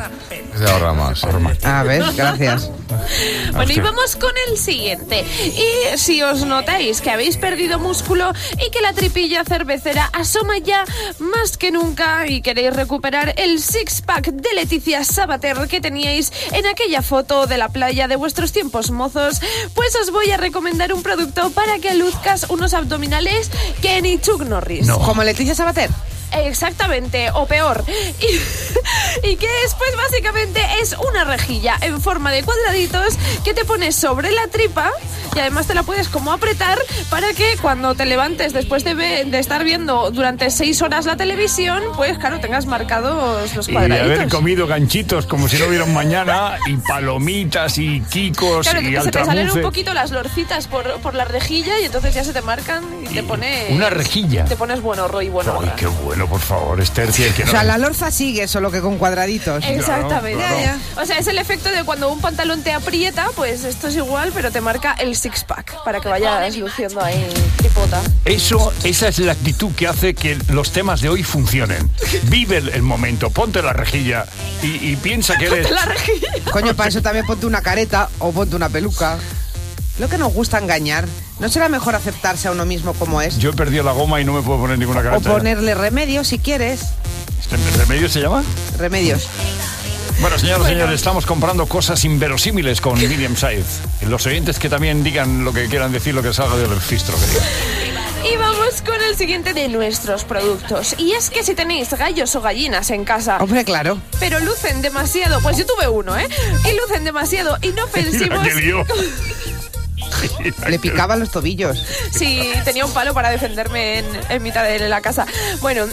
Se ahorra más. A ver, gracias. Bueno, y vamos con el siguiente. Y si os notáis que habéis perdido músculo y que la tripilla cervecera asoma ya más que nunca y queréis recuperar el six-pack de Leticia Sabater que teníais en aquella foto de la playa de vuestros tiempos mozos, pues os voy a recomendar un producto para que luzcas unos abdominales que ni Chuck Norris. No. ¿Como Leticia Sabater? Exactamente, o peor. Y que es, pues básicamente es una rejilla en forma de cuadraditos que te pones sobre la tripa y además te la puedes como apretar para que cuando te levantes después de estar viendo durante 6 horas la televisión, pues claro, tengas marcados los cuadraditos. Y haber comido ganchitos como si no hubiera un mañana, y palomitas y kikos, claro, y que se te salen un altramuce. poquito las lorcitas por la rejilla y entonces ya se te marcan y te pones... Una rejilla. Te pones bueno y bueno. Ay, qué bueno, por favor, Esther. Que no... O sea, la lorza sigue, solo que con cuadraditos. Exactamente. Claro. O sea, es el efecto de cuando un pantalón te aprieta, pues esto es igual, pero te marca el six-pack para que vayas luciendo ahí tripota. Esa es la actitud que hace que los temas de hoy funcionen. Vive el momento, ponte la rejilla y piensa que eres... Ponte la rejilla. Coño, para eso también ponte una careta o ponte una peluca. Lo que nos gusta engañar. ¿No será mejor aceptarse a uno mismo como es? Yo he perdido la goma y no me puedo poner ninguna O careta. ponerle remedios si quieres. ¿Remedio se llama? Remedios. Bueno, señores, estamos comprando cosas inverosímiles con Miriam Saiz. Los oyentes que también digan lo que quieran decir, lo que salga del registro, que digan. Y vamos con el siguiente de nuestros productos. Y es que si tenéis gallos o gallinas en casa... Hombre, claro. Pero lucen demasiado... Pues yo tuve uno, ¿eh? Y lucen demasiado inofensivos... Mira que lío. Le picaban los tobillos. Sí, tenía un palo para defenderme en mitad de la casa. Bueno...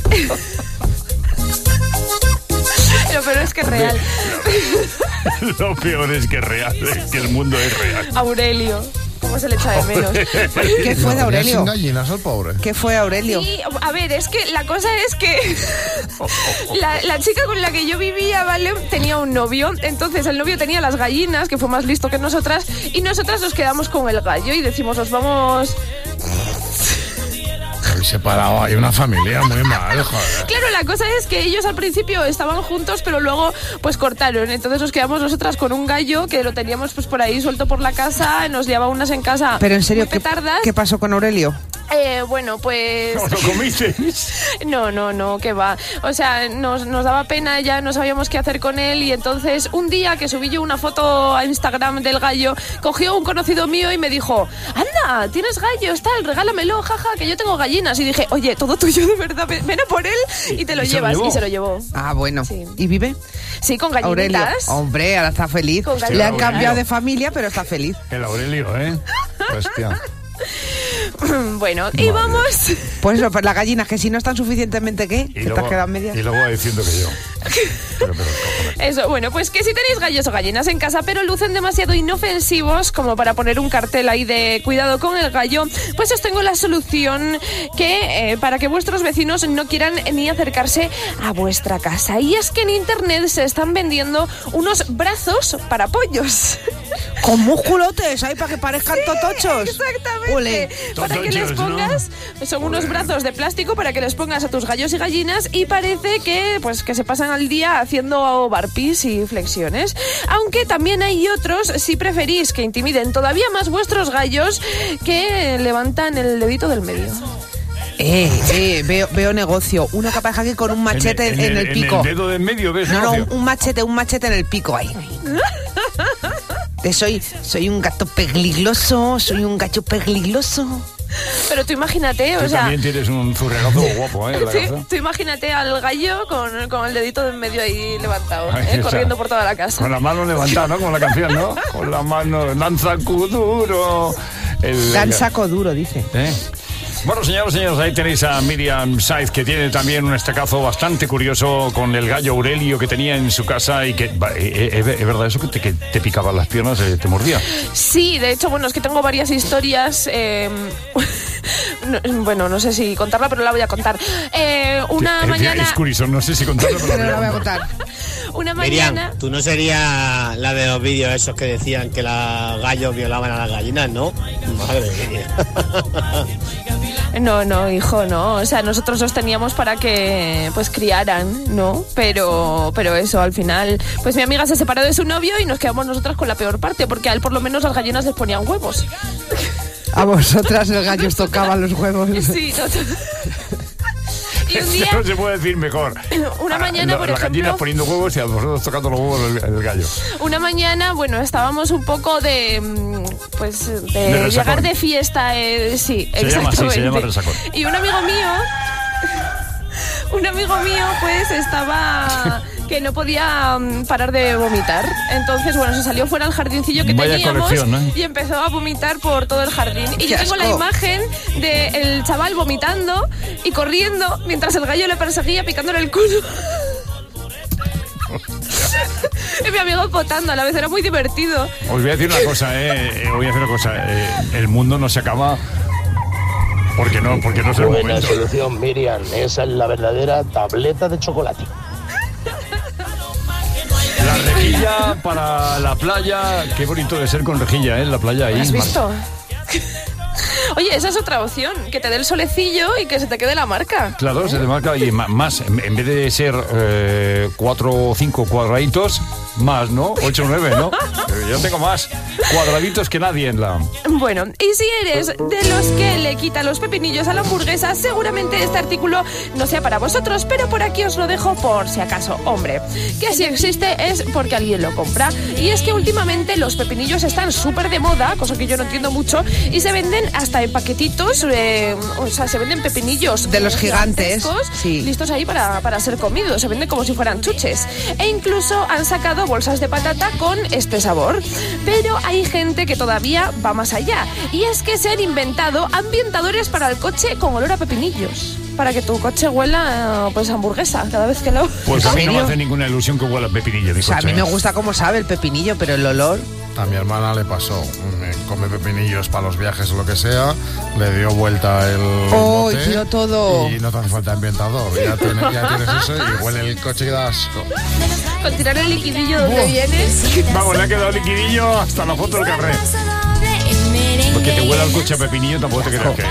Lo peor es que es real. Lo peor es que es real, es que el mundo es real. Aurelio. ¿Cómo se le echa de menos? ¿Qué fue de Aurelio? Sin gallinas, el pobre. ¿Qué fue Aurelio? Sí, a ver, es que la cosa es que la chica con la que yo vivía, ¿vale? Tenía un novio, entonces el novio tenía las gallinas, que fue más listo que nosotras, y nosotras nos quedamos con el gallo y decimos, nos vamos... Habéis separado, hay una familia muy mal, joder. Claro, la cosa es que ellos al principio estaban juntos, pero luego pues cortaron. Entonces nos quedamos nosotras con un gallo que lo teníamos pues por ahí suelto por la casa, nos liaba unas en casa. Pero en serio, muy petardas. ¿qué pasó con Aurelio? Bueno, pues... ¿No lo comiste? No, qué va. O sea, nos daba pena, ya no sabíamos qué hacer con él y entonces un día que subí yo una foto a Instagram del gallo, cogió un conocido mío y me dijo, anda, tienes gallos, tal, regálamelo, jaja, que yo tengo gallinas. Y dije, oye, todo tuyo de verdad, ven a por él y te lo llevas. Y se lo llevó. Ah, bueno. Sí. ¿Y vive? Sí, con gallinitas. Aurelio. Hombre, ahora está feliz. Con Le gallinas. han cambiado de familia, pero está feliz. El Aurelio, ¿eh? Hostia. Bueno, y vamos... Pues eso, pues las gallinas, que si no están suficientemente, ¿qué? Y ¿Que luego- te has quedado medias? Y luego va diciendo que yo. Eso, bueno, pues que si tenéis gallos o gallinas en casa, pero lucen demasiado inofensivos como para poner un cartel ahí de cuidado con el gallo, pues os tengo la solución que para que vuestros vecinos no quieran ni acercarse a vuestra casa. Y es que en internet se están vendiendo unos brazos para pollos. Con musculotes, ahí para que parezcan totochos. Exactamente. Ole. Para que les Totochos, ¿no? pongas, son unos brazos de plástico para que les pongas a tus gallos y gallinas y parece que pues que se pasan al día haciendo burpees y flexiones. Aunque también hay otros, si preferís que intimiden todavía más vuestros gallos, que levantan el dedito del medio. Veo negocio. Uno que aparezca aquí con un machete en el pico. En el dedo de en medio, ¿ves? No, negocio? un machete en el pico ahí. Soy un gato pegligloso, soy un gacho pegligloso. Pero tú imagínate, Tú o sea... también tienes un zurregazo guapo, ¿eh? La Sí, cabeza. tú imagínate al gallo con el dedito de en medio ahí levantado, Ahí está. corriendo por toda la casa. Con la mano levantada, ¿no? Como la canción, ¿no? Con la mano, lanza duro. Dan saco duro, dice. ¿Eh? Bueno, señores, ahí tenéis a Miriam Saiz, que tiene también un estacazo bastante curioso con el gallo Aurelio que tenía en su casa y que... ¿Es verdad eso que te picaban las piernas, te mordía? Sí, de hecho, bueno, es que tengo varias historias. Bueno, no sé si contarla, pero la voy a contar. Una mañana... Es curioso, no sé si contarla, pero la voy a contar. Una mañana... Miriam, tú no serías la de los vídeos esos que decían que los gallos violaban a las gallinas, ¿no? Madre mía. No, hijo, no. O sea, nosotros los teníamos para que, pues, criaran, ¿no? Pero eso, al final, pues mi amiga se separó de su novio y nos quedamos nosotras con la peor parte, porque a él por lo menos las gallinas les ponían huevos. A vosotras el gallo os tocaba los huevos. Sí, y un día... No se puede decir mejor. Una mañana, por las ejemplo... gallinas poniendo huevos y a vosotros tocando los huevos el gallo. Una mañana, bueno, estábamos un poco de llegar de fiesta. Sí, exactamente. Se llama resacón. Y un amigo mío, pues, estaba... que no podía parar de vomitar. Entonces, bueno, se salió fuera al jardincillo que teníamos y empezó a vomitar por todo el jardín. Y yo tengo la imagen del chaval vomitando y corriendo mientras el gallo le perseguía picándole el culo. Y mi amigo potando, a la vez era muy divertido. Os voy a decir una cosa, el mundo no se acaba porque no es el Buena momento. solución, Miriam. Esa es la verdadera tableta de chocolate. La rejilla para la playa. Qué bonito de ser con rejilla, en la playa ahí. ¿Has visto? Oye, esa es otra opción, que te dé el solecillo y que se te quede la marca. Claro, se te marca y más, en vez de ser 4 o 5 cuadraditos, más, ¿no? 8 o 9, ¿no? Yo tengo más cuadraditos que nadie en la... Bueno, y si eres de los que le quita los pepinillos a la hamburguesa, seguramente este artículo no sea para vosotros, pero por aquí os lo dejo por si acaso. Hombre, que si existe es porque alguien lo compra. Y es que últimamente los pepinillos están súper de moda, cosa que yo no entiendo mucho, y se venden hasta en paquetitos, o sea, se venden pepinillos de los gigantes, sí, listos ahí para ser comidos, se venden como si fueran chuches. E incluso han sacado bolsas de patata con este sabor. Pero hay gente que todavía va más allá, y es que se han inventado ambientadores para el coche con olor a pepinillos, para que tu coche huela, pues, hamburguesa cada vez que lo... Pues a mí no me hace ninguna ilusión que huela a pepinillo. O sea, a mí me gusta cómo sabe el pepinillo, pero el olor... A mi hermana le pasó, come pepinillos para los viajes o lo que sea, le dio vuelta el bote dio todo. Y no te hace falta ambientador, ya tienes eso y huele el coche y da asco. Con tirar el liquidillo donde vienes. Vamos, le ha quedado liquidillo hasta la foto del carnet. Porque te huela el coche a pepinillo, tampoco te creas que...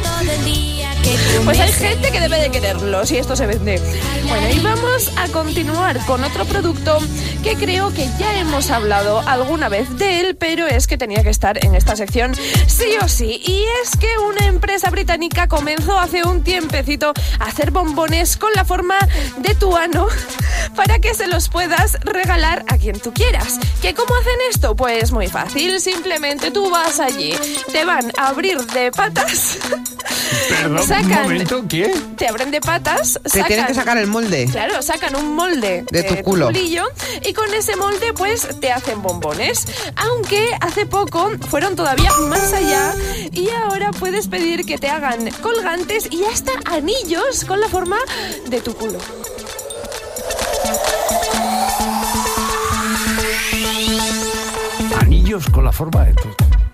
Pues hay gente que debe de quererlo, si esto se vende. Bueno, y vamos a continuar con otro producto que creo que ya hemos hablado alguna vez de él, pero es que tenía que estar en esta sección sí o sí. Y es que una empresa británica comenzó hace un tiempecito a hacer bombones con la forma de tu ano para que se los puedas regalar a quien tú quieras. ¿Que cómo hacen esto? Pues muy fácil, simplemente tú vas allí, te van a abrir de patas. Perdón, un momento, ¿qué? Te abren de patas. Te tienen que sacar el molde. Claro, sacan un molde de tu culo. Culillo, y con ese molde pues te hacen bombones. Aunque hace poco fueron todavía más allá y ahora puedes pedir que te hagan colgantes y hasta anillos con la forma de tu culo. Anillos con la forma de tu...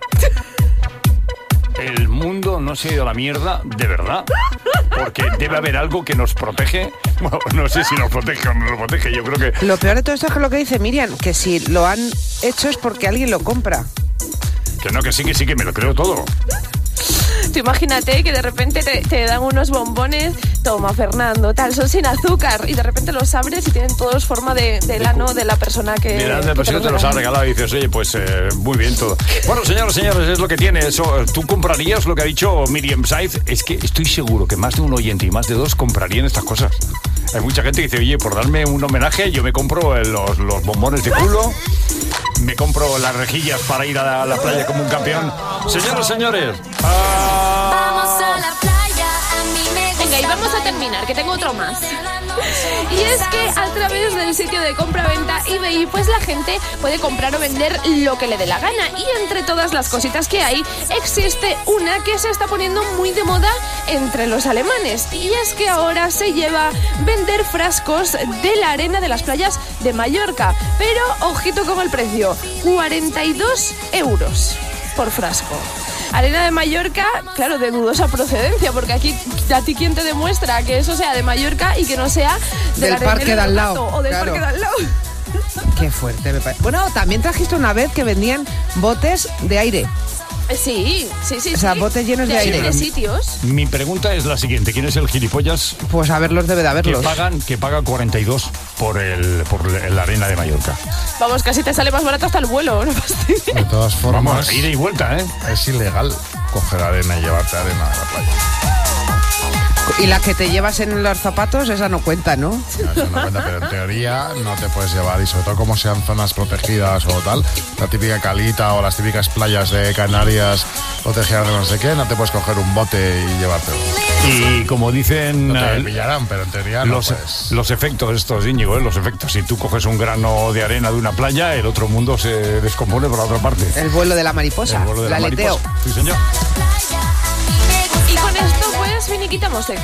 El mundo no se ha ido a la mierda, de verdad, porque debe haber algo que nos protege. Bueno, no sé si nos protege o no nos protege, yo creo que... Lo peor de todo esto es que lo que dice Miriam, que si lo han hecho es porque alguien lo compra. Que no, que sí, que me lo creo todo. Tú imagínate que de repente te dan unos bombones, toma Fernando, tal, son sin azúcar, y de repente los abres y tienen todos forma del ano de la persona que... De la persona te los ha regalado y dices, oye, pues muy bien todo. Bueno, señores, es lo que tiene eso. ¿Tú comprarías lo que ha dicho Miriam Saiz? Es que estoy seguro que más de un oyente y más de dos comprarían estas cosas. Hay mucha gente que dice, oye, por darme un homenaje, yo me compro los bombones de culo, me compro las rejillas para ir a la playa como un campeón. Señores, vamos a la playa, a mí me gusta. Venga, y vamos a terminar, que tengo otro más. Y es que a través del sitio de compra-venta eBay, pues la gente puede comprar o vender lo que le dé la gana. Y entre todas las cositas que hay, existe una que se está poniendo muy de moda entre los alemanes. Y es que ahora se lleva vender frascos de la arena de las playas de Mallorca. Pero ojito con el precio, 42 € por frasco. Arena de Mallorca, claro, de dudosa procedencia, porque aquí a ti quién te demuestra que eso sea de Mallorca y que no sea del parque de al lado. O del parque de al lado. Qué fuerte me parece. Bueno, también trajiste una vez que vendían botes de aire. Sí. O sea, botes llenos de aire. De sitios. Mi pregunta es la siguiente: ¿quién es el gilipollas? Pues a verlos debe de haberlos. Que paga 42 por la Arena de Mallorca. Vamos, casi te sale más barato hasta el vuelo, no fastidies. De todas formas, vamos, ida y vuelta, ¿eh? Es ilegal coger arena y llevarte arena a la playa. Y la que te llevas en los zapatos, esa no cuenta, ¿no? No, eso no cuenta, pero en teoría no te puedes llevar, y sobre todo como sean zonas protegidas o tal, la típica calita o las típicas playas de Canarias protegidas de no sé qué, no te puedes coger un bote y llevártelo. Y como dicen... No te pillarán, pero en teoría no puedes. Los efectos estos, Íñigo, los efectos. Si tú coges un grano de arena de una playa, el otro mundo se descompone por la otra parte. El vuelo de la mariposa, el vuelo de la aleteo. Mariposa. Sí, señor. Y con esto pues finiquitamos sección.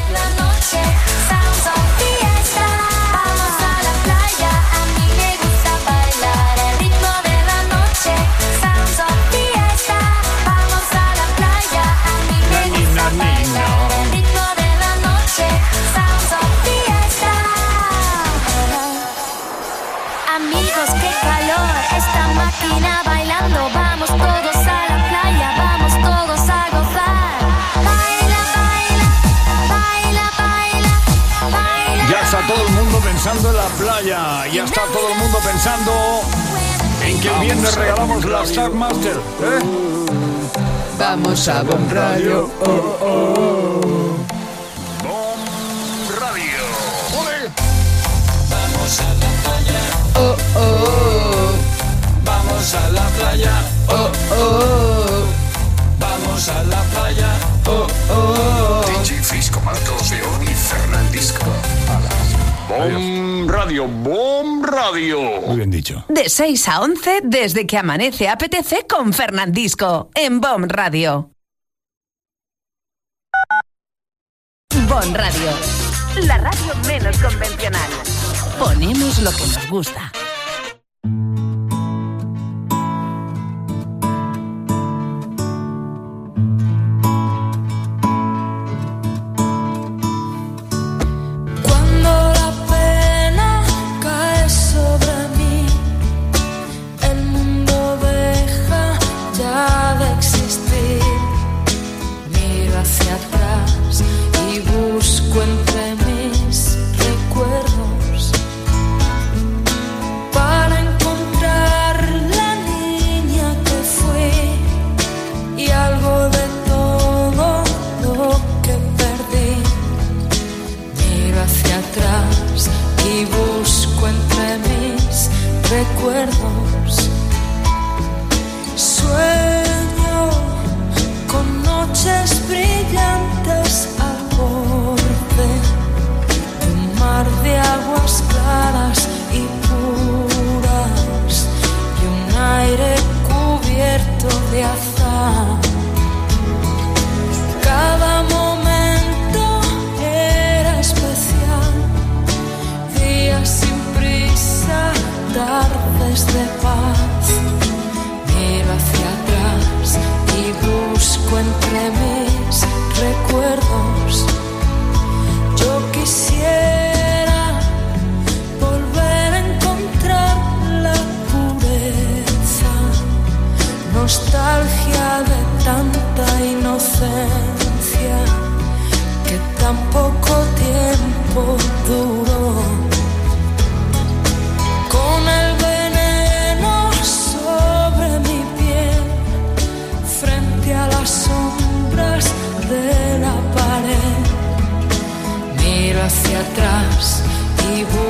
Amigos, qué calor, esta máquina bailando, vamos todos a la playa, vamos todos a gozar. Baila, baila, baila, baila, baila. Ya está todo el mundo pensando en la playa, ya está todo el mundo pensando en que el viernes regalamos la Star Master, ¿eh? Vamos a Bomb Radio. Bomb Radio. ¡Ole! Vamos a la playa. Vamos a la playa. Vamos a la playa. DJ Fisco, Marcos León y Fernandisco. Bomb Radio, Bomb Radio. Muy bien dicho. De 6 a 11, desde que amanece apetece con Fernandisco, en Bomb Radio. Bomb Radio, la radio menos convencional. Ponemos lo que nos gusta. Cuando la pena cae sobre mí, el mundo deja ya de existir. Miro hacia atrás y busco entre mis recuerdos para encontrar la niña que fui y algo de todo lo que perdí. Miro hacia atrás y busco entre mis recuerdos. Sueño con noches brillantes al borde de un mar de aguas claras y puras y un aire cubierto de azahar. Cada momento era especial, días sin prisa, tardes de paz. Miro hacia atrás y busco entre mis recuerdos. Yo quisiera volver a encontrar la pureza, nostalgia de tanta inocencia que tan poco tiempo duró. Con el veneno sobre mi piel, frente a las sombras de la pared, miro hacia atrás y busco